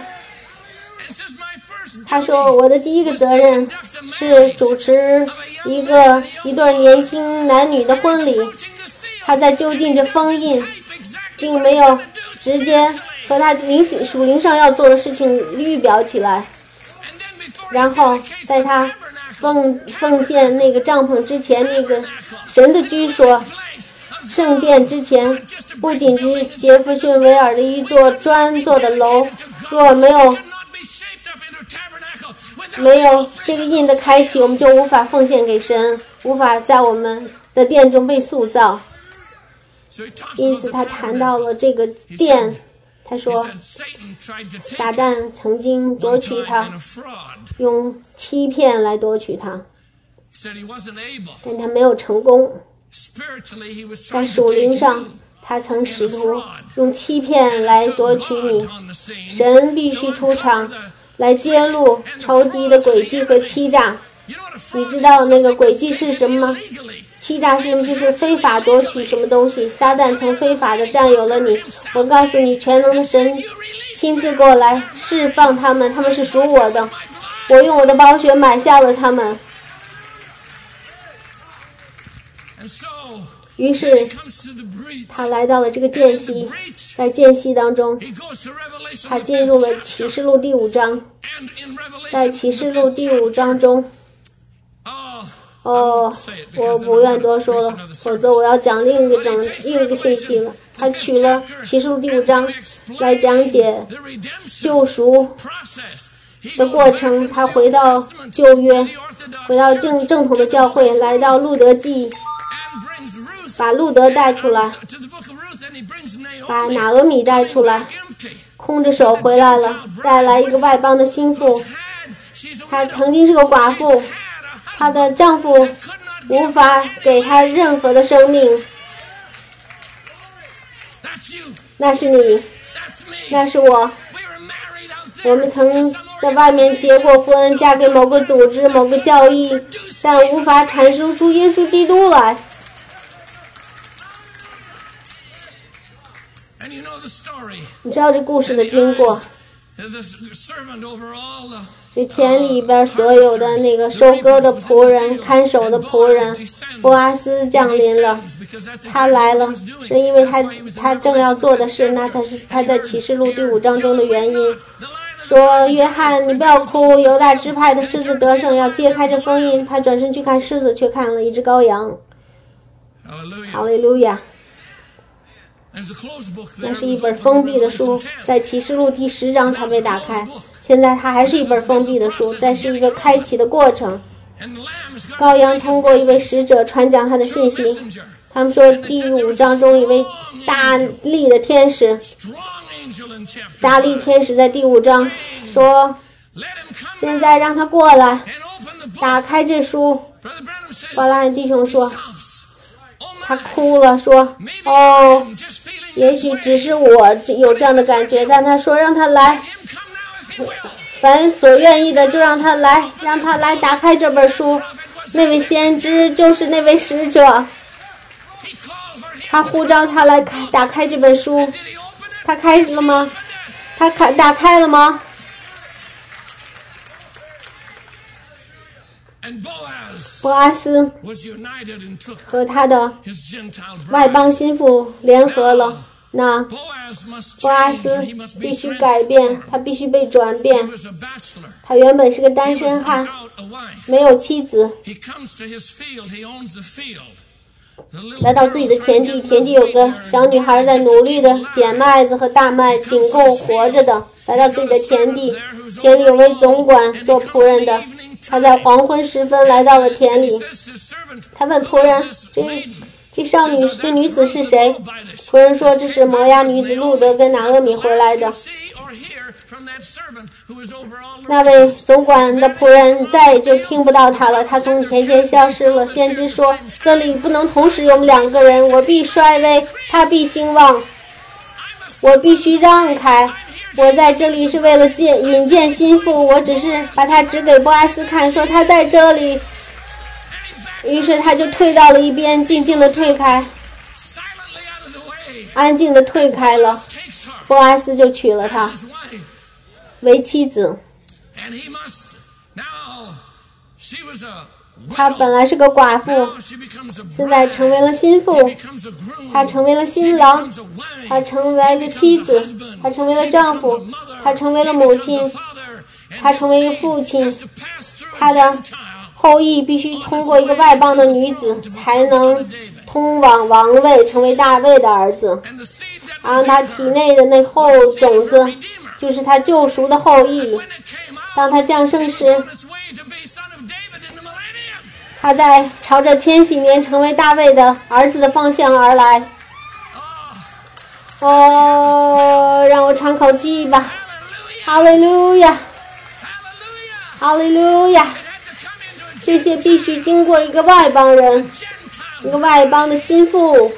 Speaker 1: 他说我的第一个责任是主持一对年轻男女的婚礼。他在就近这封印，并没有直接和他属灵上要做的事情预表起来。然后在他奉献那个帐篷之前，那个神的居所圣殿之前，不仅是杰弗逊维尔的一座砖做的楼，若没有这个印的开启，我们就无法奉献给神，无法在我们的殿中被塑造。因此他谈到了这个殿，他说撒旦曾经夺取他，用欺骗来夺取他，但他没有成功。在属灵上他曾试图用欺骗来夺取你，神必须出场来揭露仇敌的诡计和欺诈。你知道那个诡计是什么吗？欺诈是什么？就是非法夺取什么东西。撒旦曾非法的占有了你，我告诉你，全能的神亲自过来释放他们，他们是属我的，我用我的宝血买下了他们。于是他来到了这个间隙，在间隙当中他进入了启示录第5章。在启示录第5章中，我不愿多说了，否则我要讲另一个信息了。他取了启示录第5章来讲解救赎的过程，他回到旧约，回到正统的教会，来到路德记，把路德带出来，把拿俄米带出来，空着手回来了，带来一个外邦的心腹。她曾经是个寡妇，她的丈夫无法给她任何的生命。那是你，那是我，我们曾在外面结过婚，嫁给某个组织某个教义，但无法产生出耶稣基督来。你知道这故事的经过，这田里边所有的那个收割的仆人，看守的仆人，波阿斯降临了。他来了是因为他正要做的事，那他在启示录第5章中的原因，说约翰你不要哭，犹大支派的狮子得胜，要揭开这封印。他转身去看狮子，却看了一只羔羊。哈利路亚。那是一本封闭的书，在启示录第10章才被打开，现在它还是一本封闭的书，这是一个开启的过程。羔羊通过一位使者传讲他的信息。他们说第5章中一位大力的天使，大力天使在第5章说，现在让他过来打开这书。巴拉恩弟兄说，他哭了，说也许只是我有这样的感觉，但他说让他来，凡所愿意的就让他来，让他来打开这本书。那位先知就是那位使者，他呼召他来打开这本书。他开始了吗？他打开了吗？波阿斯和他的外邦心腹联合了。那波阿斯必须改变，他必须被转变。他原本是个单身汉，没有妻子，来到自己的田地，田地有个小女孩在努力的捡麦子和大麦，仅够活着的。来到自己的田地，田里有位总管做仆人的，他在黄昏时分来到了田里。他问仆人，这女子是谁？仆人说，这是摩押女子路德跟拿俄米回来的。那位总管的仆人再就听不到他了，他从田间消失了。先知说，这里不能同时有2个人，我必衰微，他必兴旺，我必须让开。我在这里是为了引荐心腹，我只是把他指给波阿斯看，说他在这里。 于是他就退到了一边，静静的退开，安静的退开了。波阿斯就娶了她为妻子。她本来是个寡妇，现在成为了心腹，她成为了新郎，她成为了妻子，她成为了丈夫，她成为了母亲，她成为一个父亲。她的后裔必须通过一个外邦的女子才能通往王位，成为大卫的儿子。然后他体内的那后种子就是他救赎的后裔。当他降生时，他在朝着千禧年成为大卫的儿子的方向而来。让我喘口气吧。哈利路亚，哈利路亚。这些必须经过一个外邦人，一个外邦的心腹。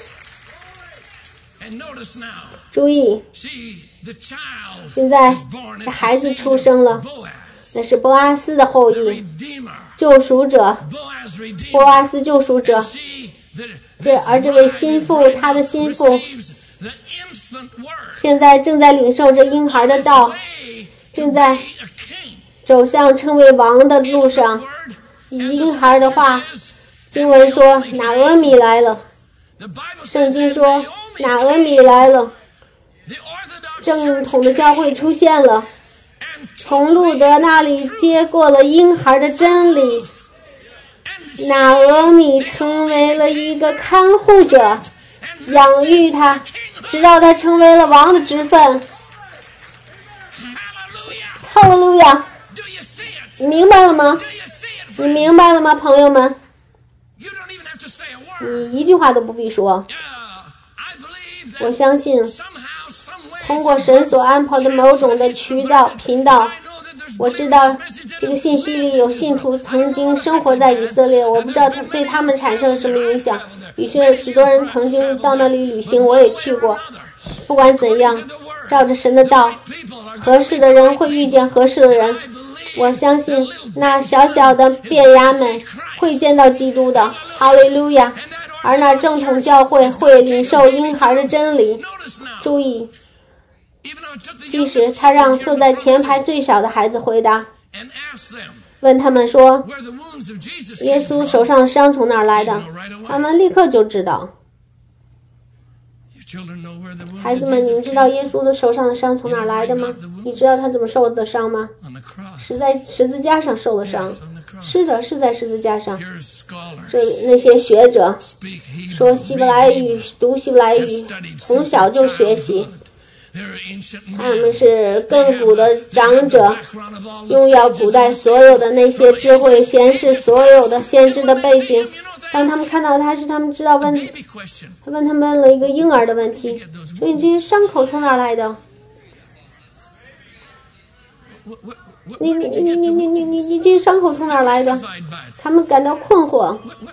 Speaker 1: 注意，现在这孩子出生了，那是波阿斯的后裔，救赎者，波阿斯救赎者。而这位心腹，他的心腹现在正在领受着婴孩的道，正在走向成为王的路上。婴孩的话，经文说拿俄米来了，圣经说拿俄米来了，正统的教会出现了，从路德那里接过了婴孩的真理。拿俄米成为了一个看护者，养育他，直到他成为了王的职分。哈利路亚！你明白了吗？你明白了吗，朋友们？你一句话都不必说。我相信通过神所安排的某种的渠道频道，我知道这个信息里有信徒曾经生活在以色列，我不知道对他们产生什么影响。于是许多人曾经到那里旅行，我也去过。不管怎样，照着神的道，合适的人会遇见合适的人。我相信那小小的便雅悯会见到基督的，哈利路亚。而那正统教会会领受婴孩的真理。注意，即使他让坐在前排最小的孩子回答，问他们说耶稣手上的伤从哪儿来的，他们立刻就知道。孩子们，你们知道耶稣的手上的伤从哪儿来的吗？你知道他怎么受的伤吗？是在十字架上受的伤。是的，是在十字架上。那些学者说希伯来语，读希伯来语，从小就学习。他们是亘古的长者，拥有古代所有的那些智慧贤士，所有的先知的背景。当他们看到他时，他们知道问他们了一个婴儿的问题，所以你这些伤口从哪来的？你这些伤口从哪来的？他们感到困惑。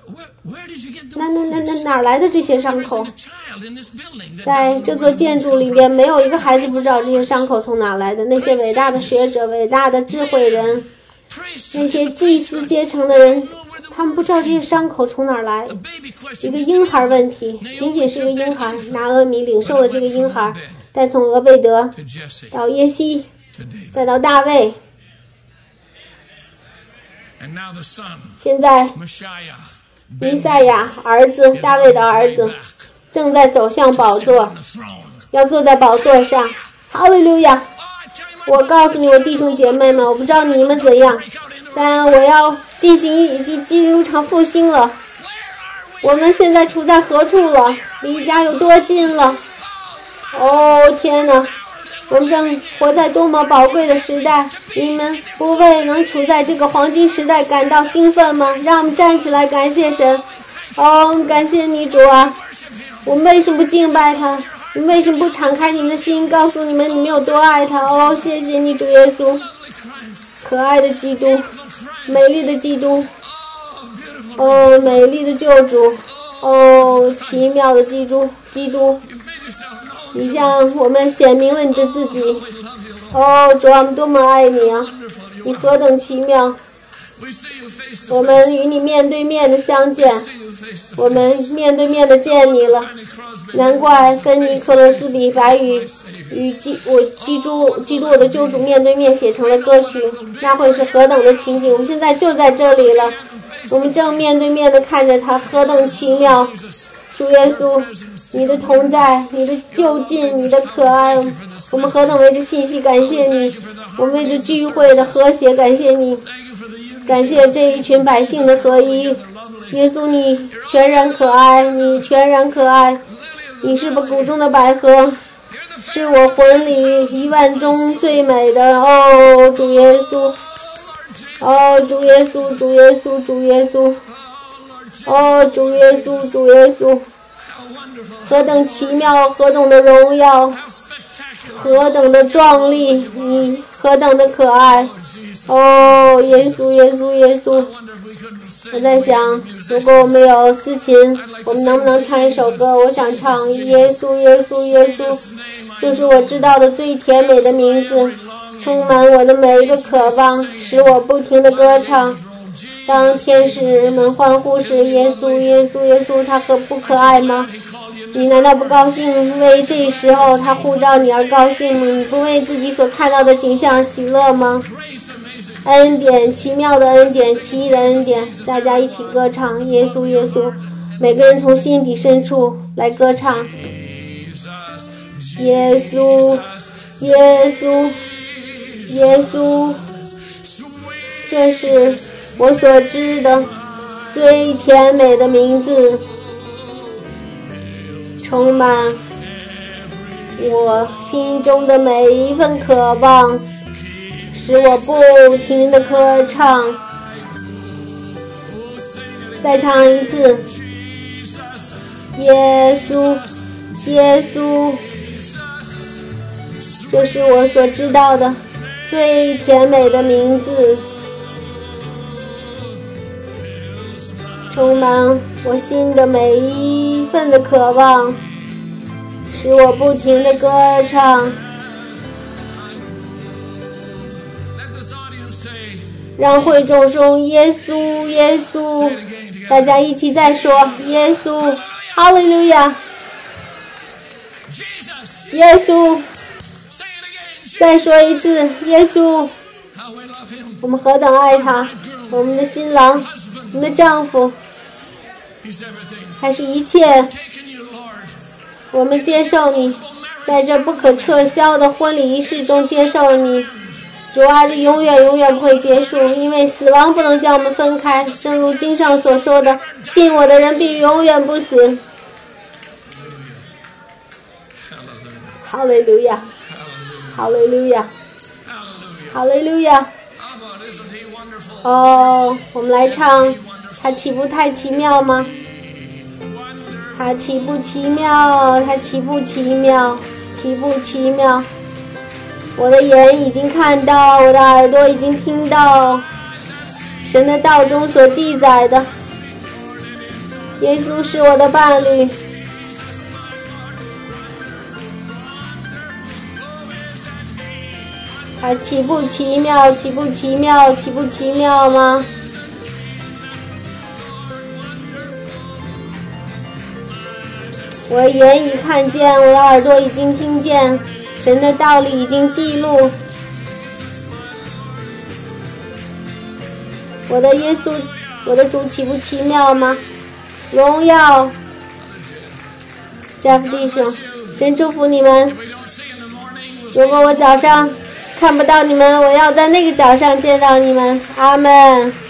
Speaker 1: 哪来的这些伤口？在这座建筑里边，没有一个孩子不知道这些伤口从哪来的。那些伟大的学者、伟大的智慧人，那些祭司阶层的人，他们不知道这些伤口从哪来。一个婴孩问题，仅仅是一个婴孩。拿俄米领受了这个婴孩，再从俄贝德到耶西，再到大卫。现在弥赛亚儿子，大卫的儿子，正在走向宝座，要坐在宝座上。哈利路亚！我告诉你，我弟兄姐妹们，我不知道你们怎样，但我要进入场复兴了。我们现在处在何处了？离家有多近了？哦，天哪！我们正活在多么宝贵的时代，你们不为能处在这个黄金时代感到兴奋吗？让我们站起来感谢神。感谢你主啊！我们为什么不敬拜他？你们为什么不敞开你们的心，告诉你们有多爱他？谢谢你主耶稣，可爱的基督，美丽的基督，美丽的救主，奇妙的基督，你向我们显明了你的自己。主啊，我们多么爱你啊！你何等奇妙！ 我们与你面对面的相见，我们面对面的见你了。难怪芬尼克罗斯比把与基督我的救主面对面写成了歌曲，那会是何等的情景！我们现在就在这里了，我们正面对面的看着他，何等奇妙！主耶稣，你的同在，你的就近，你的可爱，我们何等为这信息感谢你，我们为这聚会的和谐感谢你，感谢这一群百姓的合一。耶稣，你全然可爱，你全然可爱，你是谷中的百合，是我魂里10000中最美的。哦，主耶稣，哦，主耶稣，主耶稣，主耶稣，哦，主耶稣，主耶稣，何等奇妙，何等的荣耀，何等的壮丽，你何等的可爱。哦，耶稣，耶稣，耶稣。我在想，如果我们有司琴，我们能不能唱一首歌？我想唱耶稣，耶稣，耶稣，就是我知道的最甜美的名字，充满我的每一个渴望，使我不停地歌唱。当天使们欢呼时，耶稣，耶稣，耶稣，他不可爱吗？你难道不高兴为这时候他呼召你而高兴吗？你不为自己所看到的景象而喜乐吗？恩典，奇妙的恩典，奇异的恩典，大家一起歌唱耶稣，耶稣，每个人从心底深处来歌唱耶稣，耶稣，耶稣，这是我所知的最甜美的名字，充满我心中的每一份渴望，使我不停地歌唱。再唱一次，耶稣，耶稣，这是我所知道的最甜美的名字，充满我心的每一份的渴望，使我不停地歌唱。让会众说耶稣，耶稣，大家一起再说耶稣，哈利路亚，耶稣，再说一次耶稣，我们何等爱他，我们的新郎，我们的丈夫，还是一切，我们接受你，在这不可撤销的婚礼仪式中接受你。主啊，这永远永远不会结束，因为死亡不能将我们分开，正如经上所说的，信我的人必永远不死。哈利路亚，哈利路亚，哈利路亚。哦，我们来唱，它岂不太奇妙吗？它岂不奇妙？它岂不奇妙？岂不奇妙？我的眼已经看到，我的耳朵已经听到，神的道中所记载的，耶稣是我的伴侣。它岂不奇妙？岂不奇妙？岂不奇妙吗？我的眼已看见，我的耳朵已经听见，神的道理已经记录。我的耶稣，我的主岂不奇妙吗？荣耀 Jeff 弟兄，神祝福你们。如果我早上看不到你们，我要在那个早上见到你们。阿们。